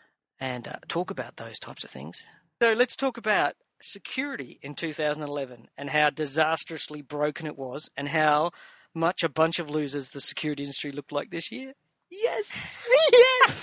and uh, talk about those types of things. So let's talk about security in two thousand eleven and how disastrously broken it was and how much a bunch of losers the security industry looked like this year. Yes! Yes!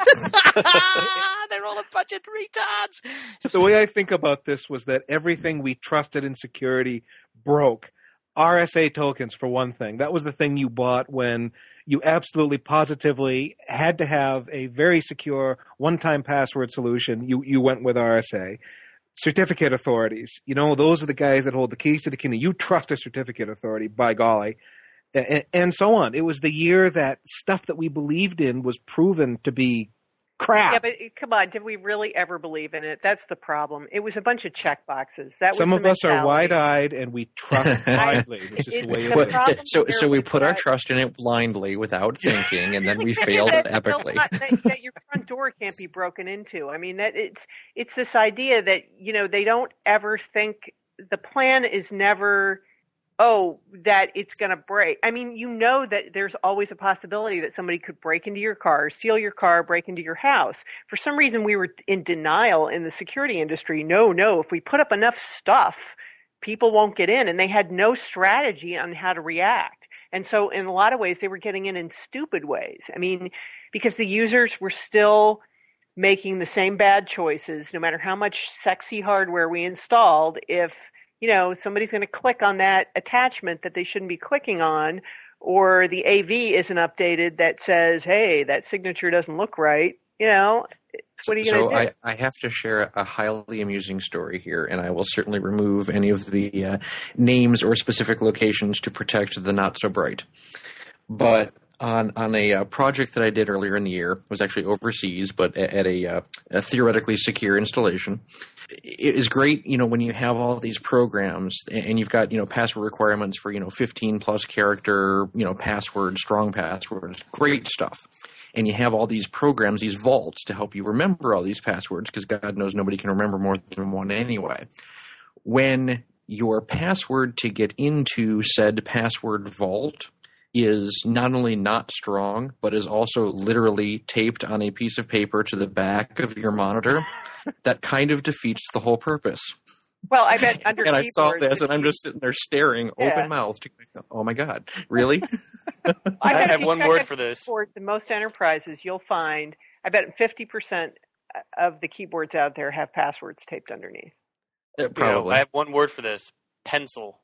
They're all a bunch of retards!
The way I think about this was that everything we trusted in security broke. R S A tokens, for one thing. That was the thing you bought when you absolutely positively had to have a very secure one-time password solution. You you went with R S A. Certificate authorities. You know, those are the guys that hold the keys to the kingdom. You trust a certificate authority, by golly. And, and so on. It was the year that stuff that we believed in was proven to be crap.
Yeah, but come on, did we really ever believe in it? That's the problem. It was a bunch of check boxes. That was
Some
the
of us are
mentality.
wide-eyed and we trust blindly. It's just
It-
the way
the
it
Well,
is.
problem
so
here
so we
was
put our
that-
trust in it blindly without thinking, and then we failed
that,
epically.
That, that your front door can't be broken into. I mean, that it's it's this idea that, you know, they don't ever think the plan is never, oh, that it's going to break. I mean, you know that there's always a possibility that somebody could break into your car, steal your car, break into your house. For some reason, we were in denial in the security industry. No, no, if we put up enough stuff, people won't get in. And they had no strategy on how to react. And so in a lot of ways, they were getting in in stupid ways. I mean, because the users were still making the same bad choices, no matter how much sexy hardware we installed. If, you know, somebody's going to click on that attachment that they shouldn't be clicking on, or the A V isn't updated that says, hey, that signature doesn't look right, you know, what are you
so
going to do?
I, I have to share a highly amusing story here, and I will certainly remove any of the uh, names or specific locations to protect the not so bright. But on on a uh, project that I did earlier in the year, was actually overseas, but at, at a, uh, a theoretically secure installation. It is great, you know, when you have all of these programs and you've got, you know, password requirements for, you know, fifteen plus character, you know, password, strong passwords, great stuff. And you have all these programs, these vaults to help you remember all these passwords, because God knows nobody can remember more than one anyway. When your password to get into said password vault is not only not strong, but is also literally taped on a piece of paper to the back of your monitor, that kind of defeats the whole purpose.
Well, I bet under
And I saw
keyboards,
this, and I'm just sitting there staring,
Yeah.
open-mouthed. Oh, my God. Really?
I,
I
bet if
have
you
one
check
word
out
for this.
keyboards in most enterprises, you'll find, I bet fifty percent of the keyboards out there have passwords taped underneath.
Uh,
You know,
Probably.
I have one word for this: pencil.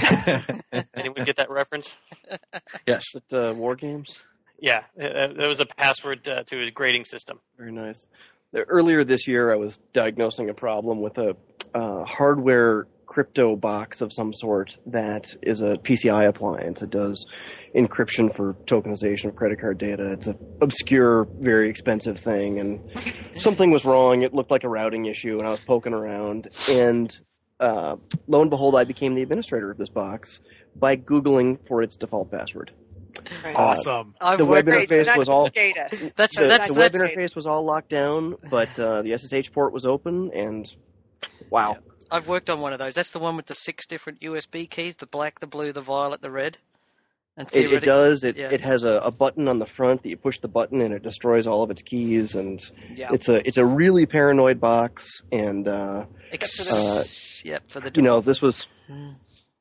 Anyone get that reference?
Yes.
But, uh, war games?
Yeah, uh, there was a password uh, to his grading system.
Very nice. The- Earlier this year, I was diagnosing a problem with a uh, hardware crypto box of some sort that is a P C I appliance. It does encryption for tokenization of credit card data. It's an obscure, very expensive thing, and something was wrong. It looked like a routing issue, and I was poking around, and uh, lo and behold, I became the administrator of this box by Googling for its default password.
Right.
Awesome.
I've
The web
worked,
Great,
interface
not
was
just
all
data.
that's
the,
that's
the web
that's
interface was all locked down, but uh, the S S H port was open, and wow.
I've worked on one of those. That's the one with the six different U S B keys: the black, the blue, the violet, the red. And
It, it
theoretic-
does. It
yeah.
it has a, a button on the front that you push the button and it destroys all of its keys, and
Yeah.
it's a it's a really paranoid box. And uh,
Ex-
uh,
yep, for the
you know, this was
Hmm.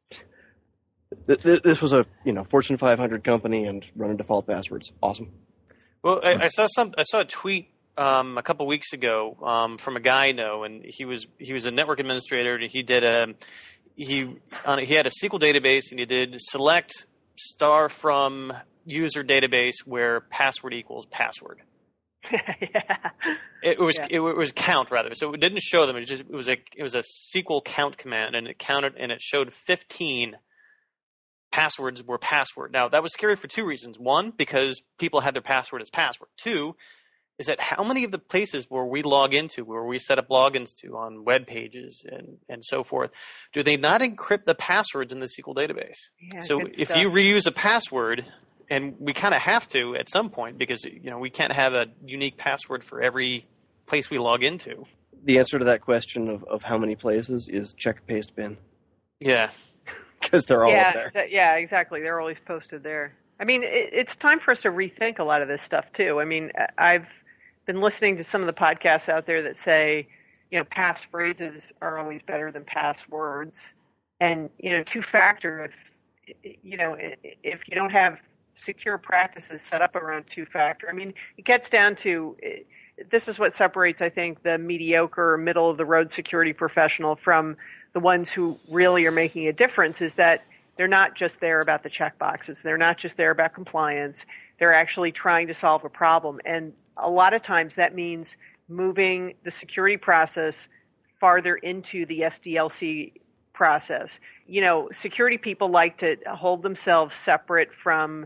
th- th- this was a you know Fortune five hundred company and running default passwords. Awesome.
Well, I, I saw some. I saw a tweet um, a couple weeks ago um, from a guy I know, and he was he was a network administrator, and he did a he on, he had a S Q L database, and he did select star from user database where password equals password.
yeah.
It was
Yeah.
it was count rather, so it didn't show them. It was just it was a it was a S Q L count command, and it counted and it showed fifteen passwords were password. Now that was scary for two reasons. One, because people had their password as password. Two, is that how many of the places where we log into, where we set up logins to on web pages and and so forth, do they not encrypt the passwords in the S Q L database?
Yeah,
So
good
if
stuff.
you reuse a password, and we kind of have to at some point because you know we can't have a unique password for every place we log into.
The answer to that question of, of how many places is check paste bin,
Yeah.
because they're all
yeah,
up there.
exa- yeah, exactly. They're always posted there. I mean, it, it's time for us to rethink a lot of this stuff too. I mean, I've been listening to some of the podcasts out there that say, you know, passphrases are always better than passwords, and you know, two-factor. If you know, if you don't have secure practices set up around two-factor, I mean, it gets down to. This is what separates, I think, the mediocre, middle-of-the-road security professional from the ones who really are making a difference, is that they're not just there about the check boxes. They're not just there about compliance. They're actually trying to solve a problem. And a lot of times that means moving the security process farther into the S D L C process. You know, security people like to hold themselves separate from,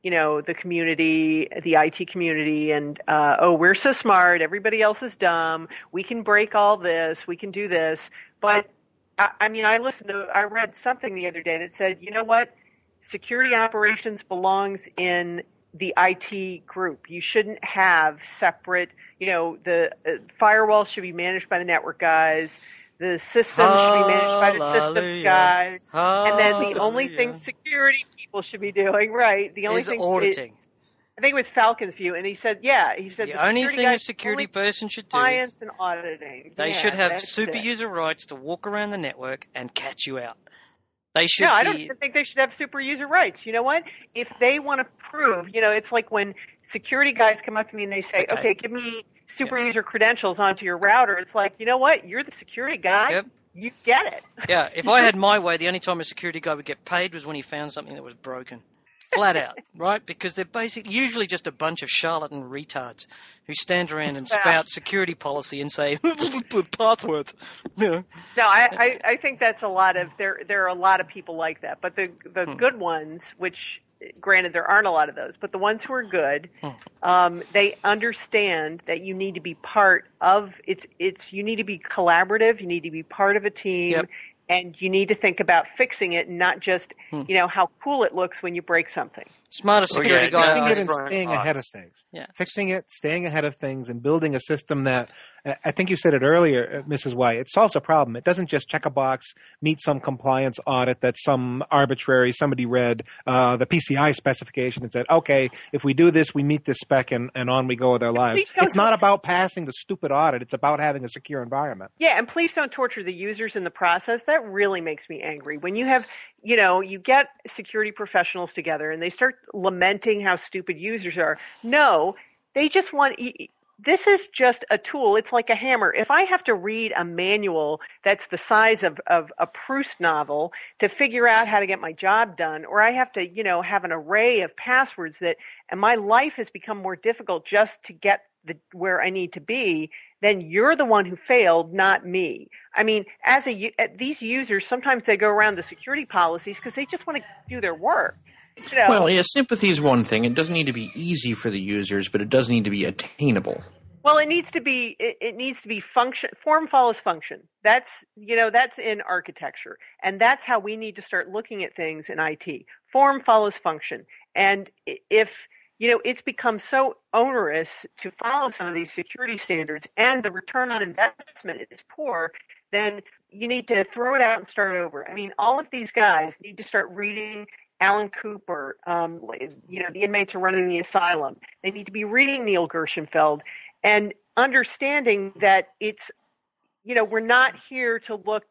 you know, the community, the I T community, and, uh, oh, we're so smart, everybody else is dumb, we can break all this, we can do this. But, I, I mean, I listened to, I read something the other day that said, you know what, security operations belongs in the I T group. You shouldn't have separate, you know, the uh, firewall should be managed by the network guys. The systems should be managed by the systems guys. And then the only thing security people should be doing, right, the only
is
thing
auditing.
It, I think it was Falcon's view, and he said, yeah, he said
the,
the
only thing a
guys,
security person should do
is and auditing.
They
yeah,
should have super
it.
user rights to walk around the network and catch you out. They should
no,
be...
I don't think they should have super user rights. You know what? If they want to prove, you know, it's like when security guys come up to me and they say, okay, okay give me super yeah. user credentials onto your router. It's like, you know what? You're the security guy.
Yep.
You get it.
Yeah, if I had my way, the only time a security guy would get paid was when he found something that was broken. Flat out, right? Because they're basically usually just a bunch of charlatan retards who stand around and spout security policy and say, Pathworth. No,
no I, I, I think that's a lot of, there There are a lot of people like that. But the, the hmm. good ones, which, granted, there aren't a lot of those, but the ones who are good, hmm. um, they understand that you need to be part of, it's, it's, you need to be collaborative, you need to be part of a team.
Yep.
And you need to think about fixing it, and not just, hmm. you know, how cool it looks when you break something.
Smarter security guys.
Fixing it and staying ahead of things.
Yeah.
Fixing it, staying ahead of things, and building a system that, I think you said it earlier, Missus White, it solves a problem. It doesn't just check a box, meet some compliance audit that some arbitrary, somebody read uh, the P C I specification and said, okay, if we do this, we meet this spec, and, and on we go with our lives. It's not about passing the stupid audit. It's about having a secure environment.
Yeah, and please don't torture the users in the process. That really makes me angry. When you have, you know, you get security professionals together and they start lamenting how stupid users are. No, they just want... This is just a tool. It's like a hammer. If I have to read a manual that's the size of, of a Proust novel to figure out how to get my job done, or I have to, you know, have an array of passwords that, and my life has become more difficult just to get the, where I need to be, then you're the one who failed, not me. I mean, as a, these users, sometimes they go around the security policies because they just want to do their work. You know.
Well, yeah, sympathy is one thing. It doesn't need to be easy for the users, but it does need to be attainable.
Well, it needs to be, it, it needs to be function, form follows function. That's, you know, that's in architecture. And that's how we need to start looking at things in I T. Form follows function. And if, you know, it's become so onerous to follow some of these security standards and the return on investment is poor, then you need to throw it out and start over. I mean, all of these guys need to start reading Alan Cooper, um, you know, the inmates are running the asylum. They need to be reading Neil Gershenfeld and understanding that it's, you know, we're not here to look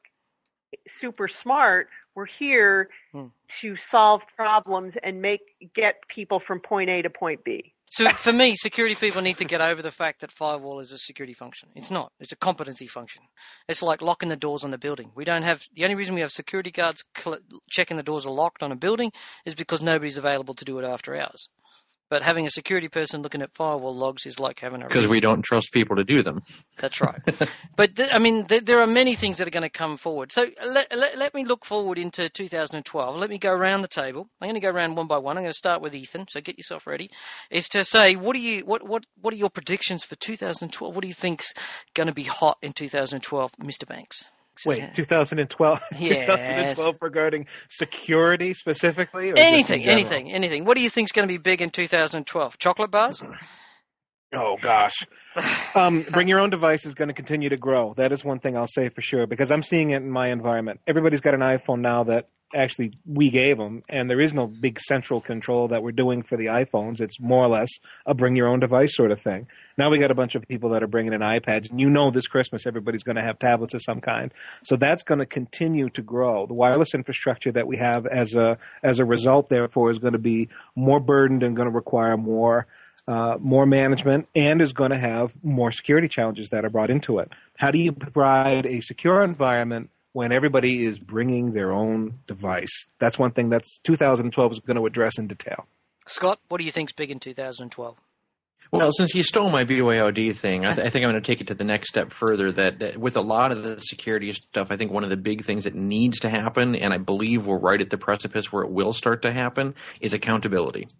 super smart. We're here hmm. to solve problems and make get people from point A to point B.
So for me, security people need to get over the fact that firewall is a security function. It's not. It's a competency function. It's like locking the doors on the building. We don't have, the only reason we have security guards cl- checking the doors are locked on a building is because nobody's available to do it after hours. But having a security person looking at firewall logs is like having a...
Because we don't trust people to do them.
That's right. But, th- I mean, th- there are many things that are going to come forward. So let, let, let me look forward into two thousand twelve. Let me go around the table. I'm going to go around one by one. I'm going to start with Ethan, so get yourself ready. Is to say, what are you? What what what are your predictions for two thousand twelve? What do you think's going to be hot in two thousand twelve, Mister Banks?
Wait, two thousand twelve?
Yes.
twenty twelve regarding security specifically? Or
anything, anything, anything. What do you think is going to be big in two thousand twelve? Chocolate bars?
Oh, gosh. um, bring your own device is going to continue to grow. That is one thing I'll say for sure, because I'm seeing it in my environment. Everybody's got an iPhone now that actually we gave them, and there is no big central control that we're doing for the iPhones. It's more or less a bring your own device sort of thing. Now we got a bunch of people that are bringing in iPads, and you know this Christmas everybody's going to have tablets of some kind. So that's going to continue to grow. The wireless infrastructure that we have as a as a result, therefore, is going to be more burdened and going to require more uh, more management, and is going to have more security challenges that are brought into it. How do you provide a secure environment when everybody is bringing their own device? That's one thing that's two thousand twelve is going to address in detail.
Scott, what do you think's big in two thousand twelve?
Well, since you stole my B Y O D thing, I, th- I think I'm going to take it to the next step further, that, that with a lot of the security stuff, I think one of the big things that needs to happen, and I believe we're right at the precipice where it will start to happen, is accountability.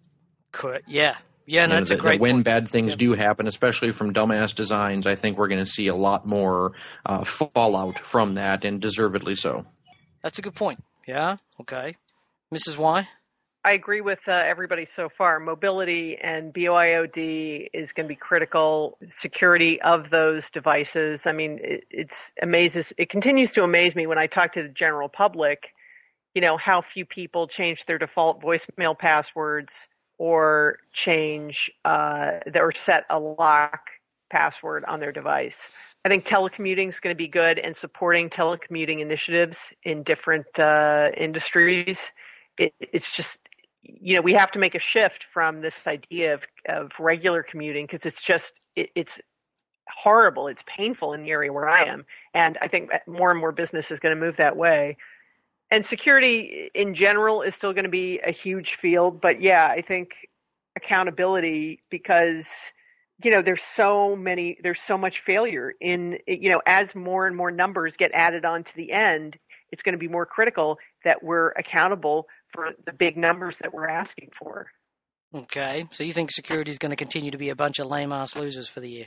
Correct. Yeah. Yeah, no,
You know,
that's a
that-
great
that when
point.
bad things do happen, especially from dumbass designs, I think we're going to see a lot more uh, fallout from that, and deservedly so.
That's a good point. Yeah. Okay. Missus Y?
I agree with uh, everybody so far. Mobility and B Y O D is going to be critical. Security of those devices. I mean, it, it's amazes. It continues to amaze me when I talk to the general public. You know how few people change their default voicemail passwords or change uh, or set a lock password on their device. I think telecommuting is going to be good, and supporting telecommuting initiatives in different uh, industries. It, it's just, you know, we have to make a shift from this idea of, of regular commuting, because it's just, it, it's horrible. It's painful in the area where I am. And I think that more and more business is going to move that way. And security in general is still going to be a huge field. But yeah, I think accountability, because, you know, there's so many, there's so much failure in, you know, as more and more numbers get added on to the end, it's going to be more critical that we're accountable for the big numbers that we're asking for.
Okay. So you think security is going to continue to be a bunch of lame-ass losers for the year?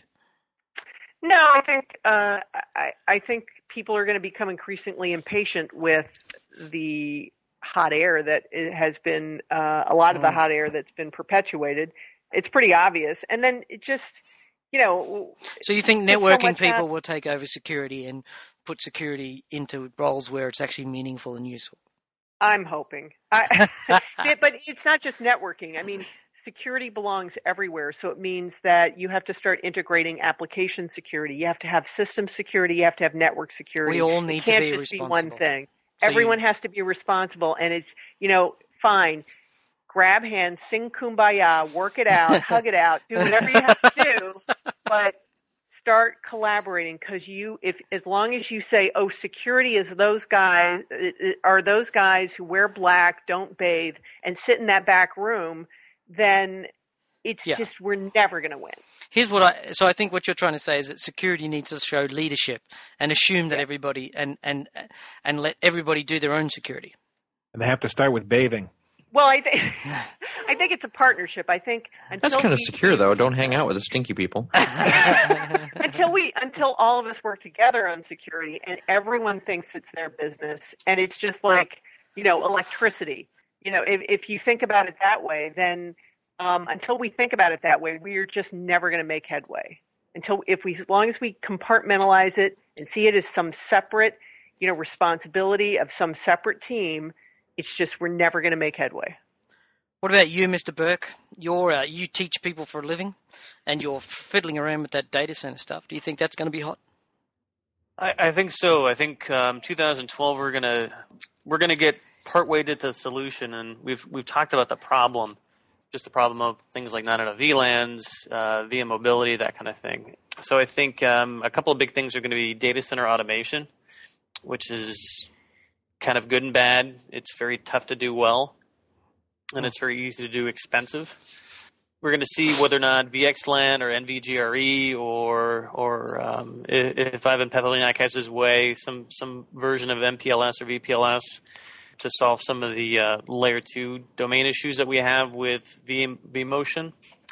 No, I think uh, I, I think people are going to become increasingly impatient with the hot air that it has been, uh, a lot of the hot air that's been perpetuated. It's pretty obvious. And then it just, you know.
So you think
there's so
networking
much
people
that-
will take over security and put security into roles where it's actually meaningful and useful?
I'm hoping. I, but it's not just networking. I mean, security belongs everywhere. So it means that you have to start integrating application security. You have to have system security. You have to have network security.
We all need
it can't
to be
just
responsible.
be one thing.
So
Everyone
you-
has to be responsible. And it's, you know, fine. Grab hands, sing kumbaya, work it out, hug it out, do whatever you have to do. But start collaborating, because you, if as long as you say, oh, security is those guys, are those guys who wear black, don't bathe, and sit in that back room, then it's
Yeah.
just, we're never going to win.
Here's what I, so I think what you're trying to say is that security needs to show leadership and assume that
Yeah.
everybody, and, and, and let everybody do their own security.
And they have to start with bathing.
Well, I think I think it's a partnership. I think until
That's kind of
we-
secure, though. Don't hang out with the stinky people.
until we until all of us work together on security and everyone thinks it's their business, and it's just like, you know, electricity. You know, if if you think about it that way, then um, until we think about it that way, we are just never going to make headway. Until if we, as long as we compartmentalize it and see it as some separate, you know, responsibility of some separate team, it's just we're never going to make headway.
What about you, Mister Burke? You're, uh, you teach people for a living, and you're fiddling around with that data center stuff. Do you think that's going to be hot?
I, I think so. I think um, two thousand twelve we're gonna we're gonna get partway to the solution, and we've we've talked about the problem, just the problem of things like not enough V LANs, uh, V M mobility, that kind of thing. So I think um, a couple of big things are going to be data center automation, which is kind of good and bad. It's very tough to do well, and it's very easy to do expensive. We're going to see whether or not V X LAN or N V G R E or or um, if Ivan Pavlyniak has his way, some some version of M P L S or V P L S to solve some of the uh, layer two domain issues that we have with v, vMotion.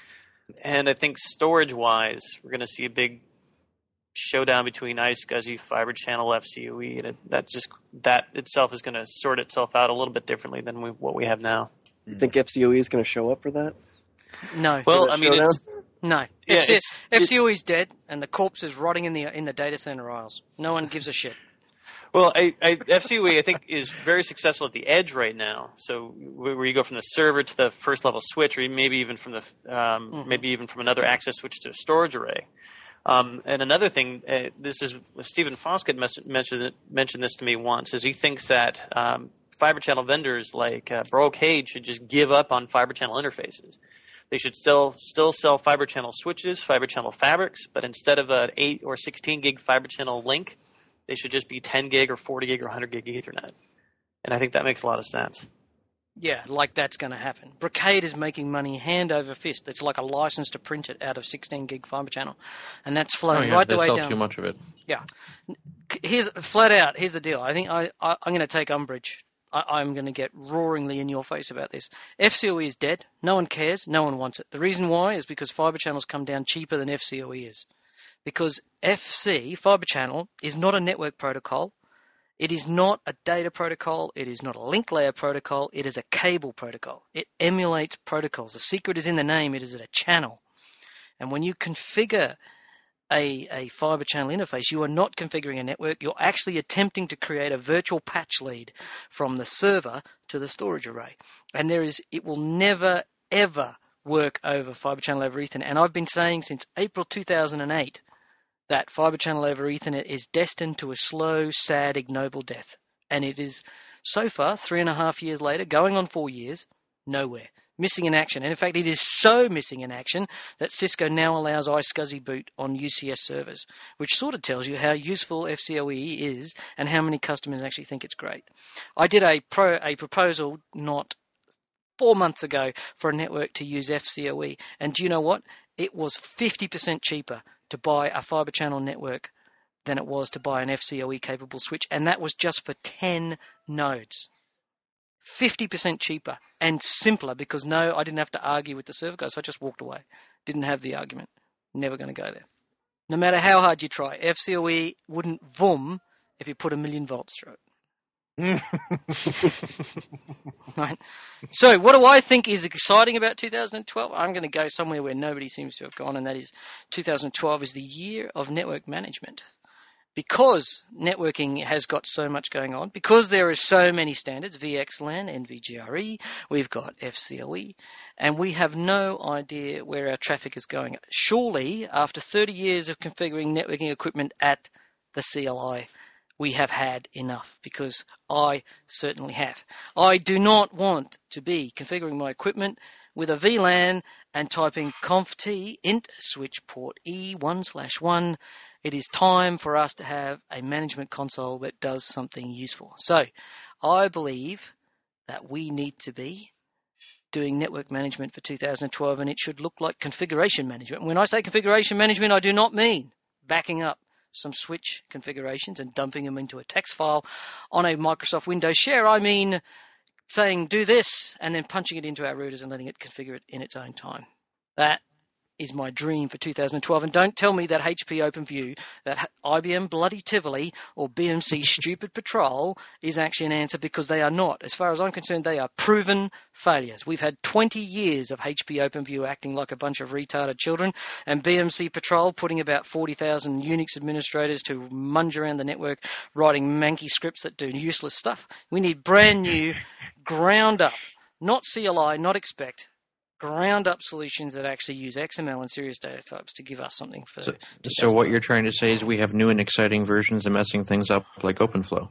And I think storage-wise, we're going to see a big showdown between iSCSI, Fiber Channel, F C O E, and it, that just that itself is going to sort itself out a little bit differently than we, what we have now.
You think F C O E is going to show up for that?
No.
Well,
that
I mean,
showdown?
it's,
No.
Yeah,
F C-
it's-
F C O E's dead, and the corpse is rotting in the in the data center aisles. No one gives a shit.
well, I, I, F C O E I think is very successful at the edge right now. So where you go from the server to the first level switch, or maybe even from the um,
Mhm.
maybe even from another access switch to a storage array. Um, and another thing, uh, this is Stephen Foskett mes- mentioned mentioned this to me once, is he thinks that um, fiber channel vendors like uh, Brocade should just give up on fiber channel interfaces. They should still still sell fiber channel switches, fiber channel fabrics, but instead of an eight or sixteen gig fiber channel link, they should just be ten gig or forty gig or one hundred gig Ethernet. And I think that makes a lot of sense.
Yeah, like that's going to happen. Brocade is making money hand over fist. It's like a license to print it out of sixteen gig fiber channel, and that's
Oh,
flowing
yeah,
right
they
the way
sell
down.
too much of it.
Yeah. Here's flat out. Here's the deal. I think I, I I'm going to take umbrage I, I'm going to get roaringly in your face about this. F C O E is dead. No one cares. No one wants it. The reason why is because fibre channels come down cheaper than F C O E is. Because F C, fibre channel, is not a network protocol. It is not a data protocol. It is not a link layer protocol. It is a cable protocol. It emulates protocols. The secret is in the name. It is a channel. And when you configure a, a fibre channel interface, you are not configuring a network. You're actually attempting to create a virtual patch lead from the server to the storage array. And there is, it will never, ever work over fibre channel over Ethernet. And I've been saying since April two thousand eight that fibre channel over Ethernet is destined to a slow, sad, ignoble death. And it is, so far, three and a half years later, going on four years, nowhere. Missing in action. And in fact, it is so missing in action that Cisco now allows iSCSI boot on U C S servers, which sort of tells you how useful F C O E is and how many customers actually think it's great. I did a, pro, a proposal not four months ago for a network to use F C O E. And do you know what? It was fifty percent cheaper to buy a fibre channel network than it was to buy an F C O E capable switch. And that was just for ten nodes. fifty percent cheaper and simpler because, no, I didn't have to argue with the server guys. So I just walked away. Didn't have the argument. Never going to go there. No matter how hard you try, F C O E wouldn't vroom if you put a million volts through it. Right. So what do I think is exciting about two thousand twelve? I'm going to go somewhere where nobody seems to have gone, and that is two thousand twelve is the year of network management. Because networking has got so much going on, because there are so many standards, V X LAN, N V G R E, we've got F C O E, and we have no idea where our traffic is going. Surely, after thirty years of configuring networking equipment at the C L I, we have had enough, because I certainly have. I do not want to be configuring my equipment with a V LAN and typing conft int switch port E one slash one. It is time for us to have a management console that does something useful. So I believe that we need to be doing network management for two thousand twelve, and it should look like configuration management. When I say configuration management, I do not mean backing up some switch configurations and dumping them into a text file on a Microsoft Windows share. I mean saying do this and then punching it into our routers and letting it configure it in its own time. That is my dream for two thousand twelve. And don't tell me that H P OpenView, that I B M bloody Tivoli or B M C stupid Patrol is actually an answer, because they are not. As far as I'm concerned, they are proven failures. We've had twenty years of H P OpenView acting like a bunch of retarded children, and B M C Patrol putting about forty thousand Unix administrators to munge around the network writing manky scripts that do useless stuff. We need brand new, ground up, not C L I, not expect, ground up solutions that actually use X M L and serious data types to give us something for.
So, so what you're trying to say is we have new and exciting versions of messing things up like OpenFlow.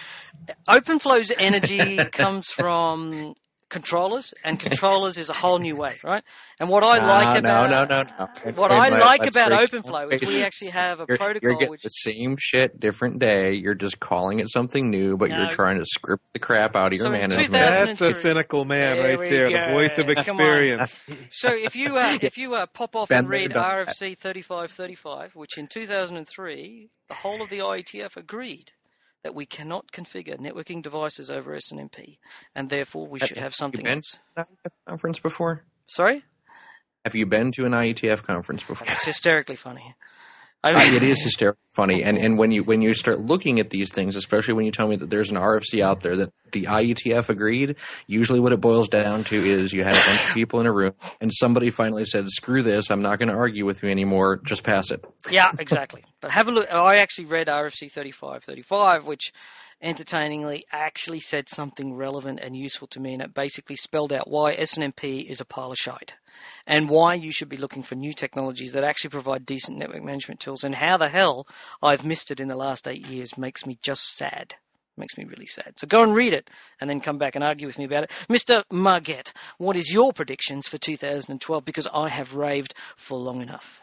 OpenFlow's energy comes from controllers, and controllers is a whole new way, right? And what I
no,
like
no,
about
no, no, no.
what
Wait,
I
wait,
like
let's
about
break
OpenFlow is we actually have a
you're,
protocol
you're getting
which
the same shit, different day. You're just calling it something new, but
No.
you're trying to script the crap out of your
So in
management.
two thousand
That's a cynical man
There
right
we
there,
go.
the voice of
Come on.
experience.
So if you uh, if you uh, pop off
Been
and
there,
read
done
R F C thirty-five thirty-five, which in two thousand three the whole of the I E T F agreed that we cannot configure networking devices over S N M P, and therefore we should have something
Have you been
else.
to an I E T F conference before?
Sorry?
Have you been to an I E T F conference before?
It's hysterically funny. I
Uh, it is hysterically funny, and and when you when you start looking at these things, especially when you tell me that there's an R F C out there that the I E T F agreed, usually what it boils down to is you had a bunch of people in a room, and somebody finally said, "Screw this! I'm not going to argue with you anymore. Just pass it."
Yeah, exactly. But have a look. I actually read R F C thirty-five thirty-five, which entertainingly actually said something relevant and useful to me, and it basically spelled out why S N M P is a pile of shite, and why you should be looking for new technologies that actually provide decent network management tools. And how the hell I've missed it in the last eight years makes me just sad. Makes me really sad. So go and read it and then come back and argue with me about it. Mister Margette, what is your predictions for two thousand twelve? Because I have raved for long enough.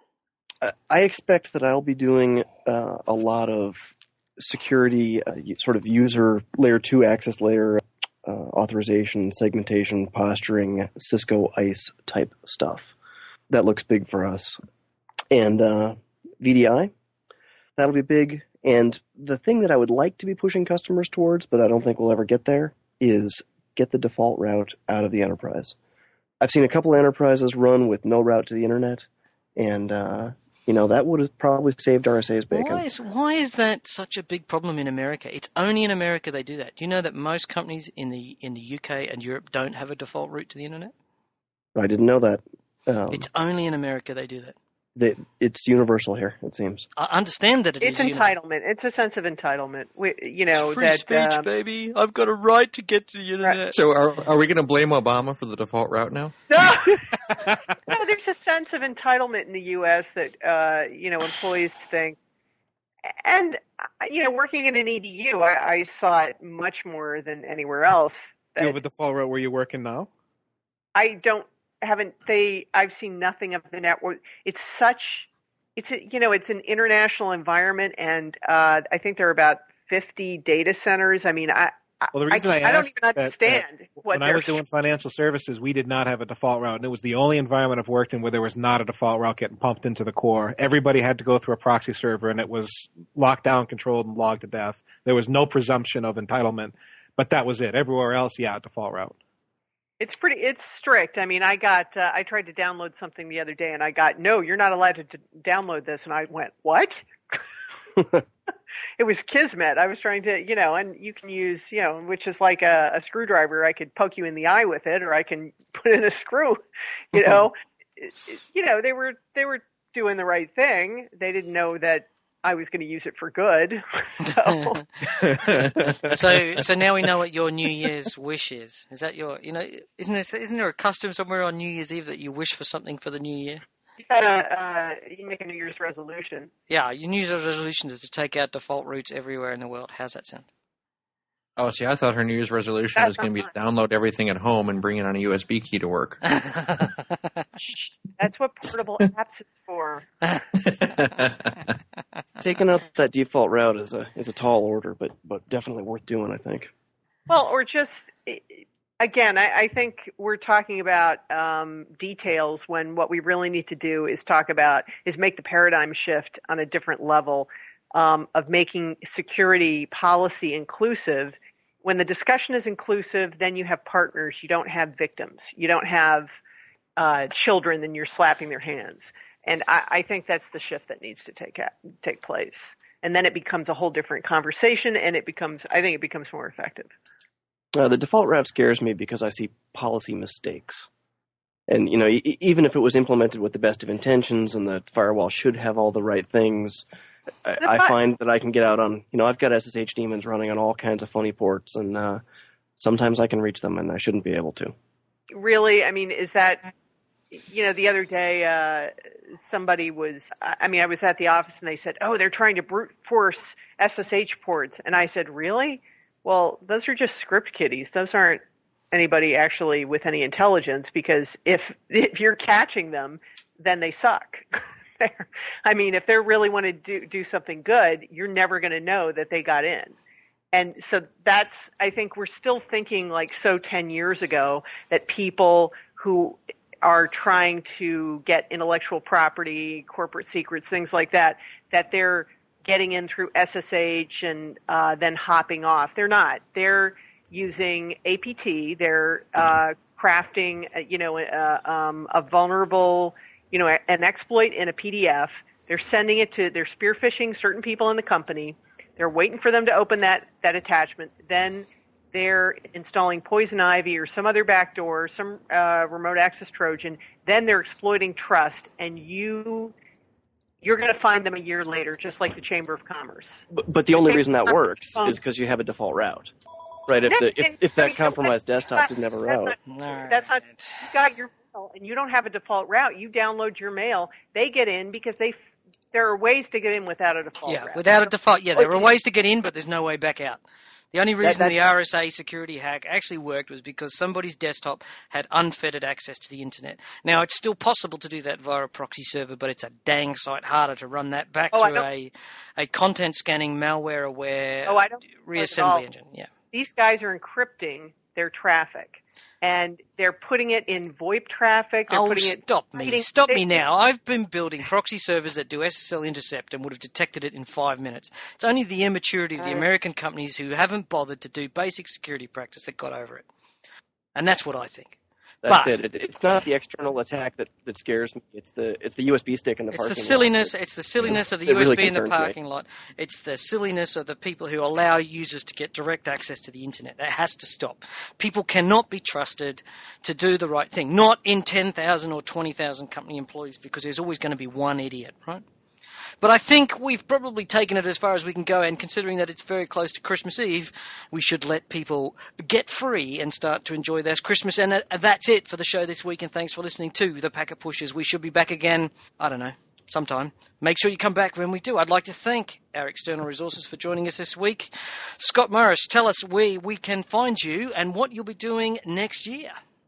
I expect that I'll be doing uh, a lot of security, uh, sort of user layer two access layer uh, authorization, segmentation, posturing, Cisco ICE type stuff. That looks big for us. And uh, V D I, that'll be big. And the thing that I would like to be pushing customers towards, but I don't think we'll ever get there, is get the default route out of the enterprise. I've seen a couple of enterprises run with no route to the internet, and uh, you know that would have probably saved R S A's bacon.
Why is, why is that such a big problem in America? It's only in America they do that. Do you know that most companies in the in the U K and Europe don't have a default route to the internet?
I didn't know that. Um,
It's only in America they do that.
they, it's universal here, it seems.
I understand that it
It's
is
entitlement. It's a sense of entitlement. We, you know,
It's free
that,
speech,
um,
baby. I've got a right to get to the internet.
So are are we going to blame Obama for the default route now?
No, no, there's a sense of entitlement in the U S that, uh, you know, employees think. And, you know, working in an E D U, I, I saw it much more than anywhere else.
You have a default route where you're working now?
I don't, haven't, they, I've seen nothing of the network. It's such, it's, a, you know, it's an international environment, and uh, I think there are about fifty data centers. I mean, I,
Well, the reason
I,
I,
I don't
asked
even
that,
understand
that
what
when I
they're-
was doing financial services, we did not have a default route, and it was the only environment I've worked in where there was not a default route getting pumped into the core. Everybody had to go through a proxy server, and it was locked down, controlled, and logged to death. There was no presumption of entitlement, but that was it. Everywhere else, yeah, default route.
It's pretty, it's strict. I mean, I got, uh, I tried to download something the other day, and I got, no, you're not allowed to d- download this. And I went, what? It was Kismet. I was trying to, you know, and you can use, you know, which is like a, a screwdriver. I could poke you in the eye with it, or I can put in a screw, you know. it, it, you know, they were, they were doing the right thing. They didn't know that I was going to use it for good. So.
so, so now we know what your New Year's wish is. Is that your, you know, isn't there, isn't there a custom somewhere on New Year's Eve that you wish for something for the new year?
You gotta, uh, you make a New Year's resolution.
Yeah, your New Year's resolution is to take out default routes everywhere in the world. How's that sound?
Oh, see, I thought her New Year's resolution
That's
was going to be
not
to download everything at home and bring it on a U S B key to work.
That's what portable apps is for.
Taking out that default route is a is a tall order, but but definitely worth doing, I think.
Well, or just, again, I, I think we're talking about um, details when what we really need to do is talk about, is make the paradigm shift on a different level um, of making security policy inclusive. When the discussion is inclusive, then you have partners. You don't have victims. You don't have uh, children, then you're slapping their hands. And I, I think that's the shift that needs to take take place. And then it becomes a whole different conversation, and it becomes, I think it becomes more effective.
Uh, the default route scares me because I see policy mistakes. And, you know, e- even if it was implemented with the best of intentions and the firewall should have all the right things, I, I find that I can get out on, you know, I've got S S H daemons running on all kinds of funny ports, and uh, sometimes I can reach them and I shouldn't be able to.
Really? I mean, is that, you know, the other day uh, somebody was, I mean, I was at the office and they said, oh, they're trying to brute force S S H ports. And I said, really? Well, those are just script kiddies. Those aren't anybody actually with any intelligence, because if if you're catching them, then they suck. I mean, if they really want to do, do something good, you're never going to know that they got in. And so that's, I think we're still thinking like so ten years ago that people who are trying to get intellectual property, corporate secrets, things like that, that they're getting in through S S H and uh, then hopping off. They're not. They're using A P T. They're uh, crafting, you know, uh, um, a vulnerable, you know, an exploit in a P D F. They're sending it to, they're spear phishing certain people in the company. They're waiting for them to open that, that attachment. Then they're installing Poison Ivy or some other backdoor, some uh, remote access Trojan. Then they're exploiting trust, and you, you're going to find them a year later, just like the Chamber of Commerce.
But, but the only reason that works is because you have a default route, right? If the if, if that compromised desktop didn't have a route,
that's not, that's not. You got your mail, and you don't have a default route. You download your mail. They get in because they. There are ways to get in without a default
yeah,
route.
without a default. Yeah, there are ways to get in, but there's no way back out. The only reason
that,
the R S A security hack actually worked was because somebody's desktop had unfettered access to the internet. Now, it's still possible to do that via a proxy server, but it's a dang sight harder to run that back
oh,
through a a content scanning, malware-aware
oh, I don't
reassembly engine. Yeah.
These guys are encrypting their traffic. And they're putting it in VoIP traffic. They're
oh,
putting it
stop me. Stop me now. I've been building proxy servers that do S S L intercept and would have detected it in five minutes. It's only the immaturity of the American companies who haven't bothered to do basic security practice that got over it. And that's what I think.
That's
but,
it. it. It's not the external attack that, that scares me. It's the it's the U S B stick in the
it's
parking
the silliness,
lot.
It's the silliness of the
It
U S B
really
in the
concerns
parking
me.
lot. It's the silliness of the people who allow users to get direct access to the internet. That has to stop. People cannot be trusted to do the right thing. Not in ten thousand or twenty thousand company employees, because there's always going to be one idiot, right? But I think we've probably taken it as far as we can go, and considering that it's very close to Christmas Eve, we should let people get free and start to enjoy their Christmas. And that's it for the show this week, and thanks for listening to the Packet Pushers. We should be back again, I don't know, sometime. Make sure you come back when we do. I'd like to thank our external resources for joining us this week. Scott Morris, tell us where we can find you and what you'll be doing next year.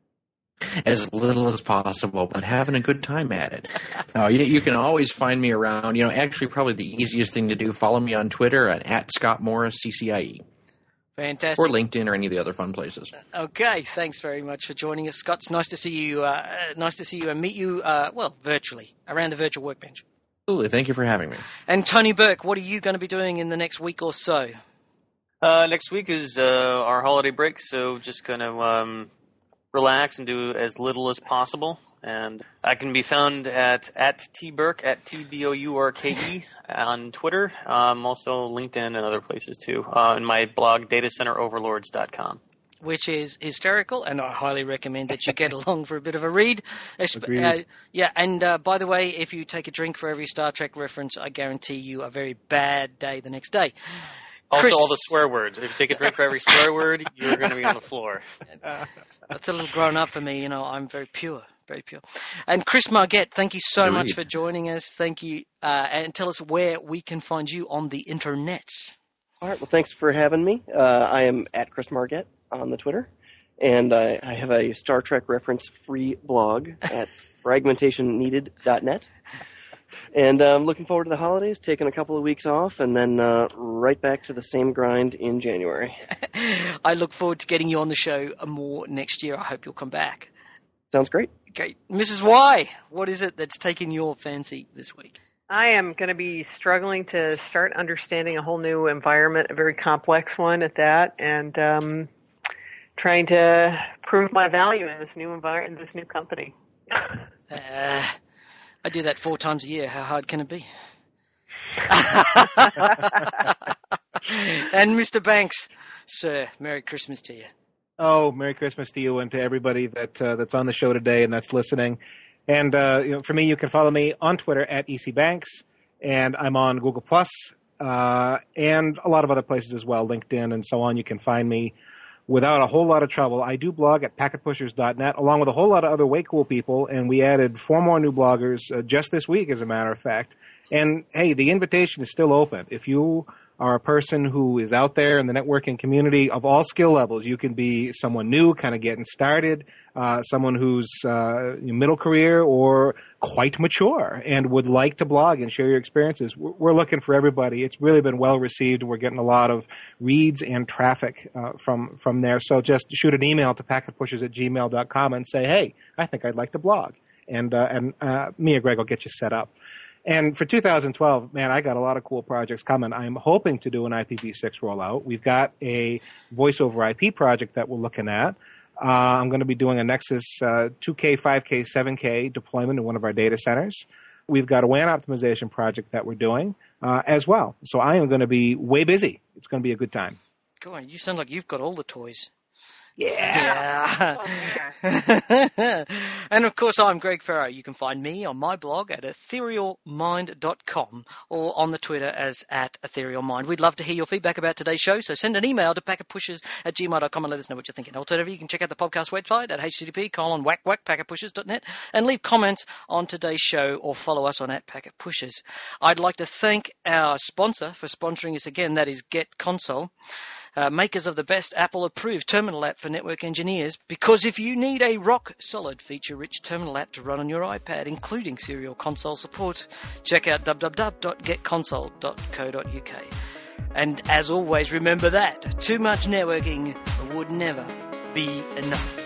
As little as possible, but having a good time at it. Uh, you, you can always find me around. You know, actually, probably the easiest thing to do, follow me on Twitter at, at Scott Morris C C I E.
Fantastic.
Or LinkedIn or any of the other fun places.
Okay, thanks very much for joining us, Scott. It's nice to see you. Uh, nice to see you and meet you. Uh, well, virtually around the virtual workbench.
Absolutely. Thank you for having me.
And Tony Burke, what are you going to be doing in the next week or so?
Uh, next week is uh, our holiday break, so just going to um, relax and do as little as possible. And I can be found at at tburke at t b o u r k e on Twitter. Um, also LinkedIn and other places too. Uh, and my blog data center overlords dot com.
Which is hysterical, and I highly recommend that you get along for a bit of a read.
Agreed.
Uh, yeah, and uh, by the way, if you take a drink for every Star Trek reference, I guarantee you a very bad day the next day.
Also,
Chris,
all the swear words. If you take a drink for every swear word, you're going to be on the floor.
That's a little grown up for me. You know, I'm very pure, very pure. And Chris Margette, thank you so
Agreed.
much for joining us. Thank you, uh, and tell us where we can find you on the internets.
All right. Well, thanks for having me. Uh, I am at Chris Margette on the Twitter, and I, I have a Star Trek reference free blog at fragmentation needed dot net. And I'm um, looking forward to the holidays, taking a couple of weeks off, and then uh, right back to the same grind in January.
I look forward to getting you on the show more next year. I hope you'll come back.
Sounds great.
Okay. Missus Y, what is it that's taken your fancy this week?
I am going to be struggling to start understanding a whole new environment, a very complex one at that, and um, trying to prove my value in this new environment, in this new company.
uh, I do that four times a year. How hard can it be? And Mister Banks, sir, Merry Christmas to you.
Oh, Merry Christmas to you and to everybody that uh, that's on the show today and that's listening. And uh, you know, for me, you can follow me on Twitter at E C Banks, and I'm on Google Plus, uh, and a lot of other places as well, LinkedIn and so on. You can find me without a whole lot of trouble. I do blog at packet pushers dot net, along with a whole lot of other way cool people, and we added four more new bloggers uh, just this week, as a matter of fact. And, hey, the invitation is still open. If you are a person who is out there in the networking community of all skill levels, you can be someone new, kind of getting started, uh, someone who's uh, middle career or quite mature and would like to blog and share your experiences. We're looking for everybody. It's really been well received. We're getting a lot of reads and traffic uh, from from there. So just shoot an email to packet pushers at gmail dot com and say, hey, I think I'd like to blog. And, uh, and uh, me or Greg will get you set up. And for two thousand twelve, man, I got a lot of cool projects coming. I'm hoping to do an I P v six rollout. We've got a voice over I P project that we're looking at. Uh, I'm going to be doing a Nexus uh, two K, five K, seven K deployment in one of our data centers. We've got a W A N optimization project that we're doing uh, as well. So I am going to be way busy. It's going to be a good time.
Go on, you sound like you've got all the toys.
Yeah.
Yeah. And of course, I'm Greg Farrow. You can find me on my blog at ethereal mind dot com or on the Twitter as at etherealmind. We'd love to hear your feedback about today's show, so send an email to packetpushers at gmail dot com and let us know what you're thinking. Alternatively, you can check out the podcast website at http colon whack whack packetpushers dot net and leave comments on today's show or follow us on at packetpushers. I'd like to thank our sponsor for sponsoring us again, that is Get Console. Uh, makers of the best Apple-approved terminal app for network engineers, because if you need a rock-solid, feature-rich terminal app to run on your iPad, including serial console support, check out w w w dot get console dot co dot u k. And as always, remember that too much networking would never be enough.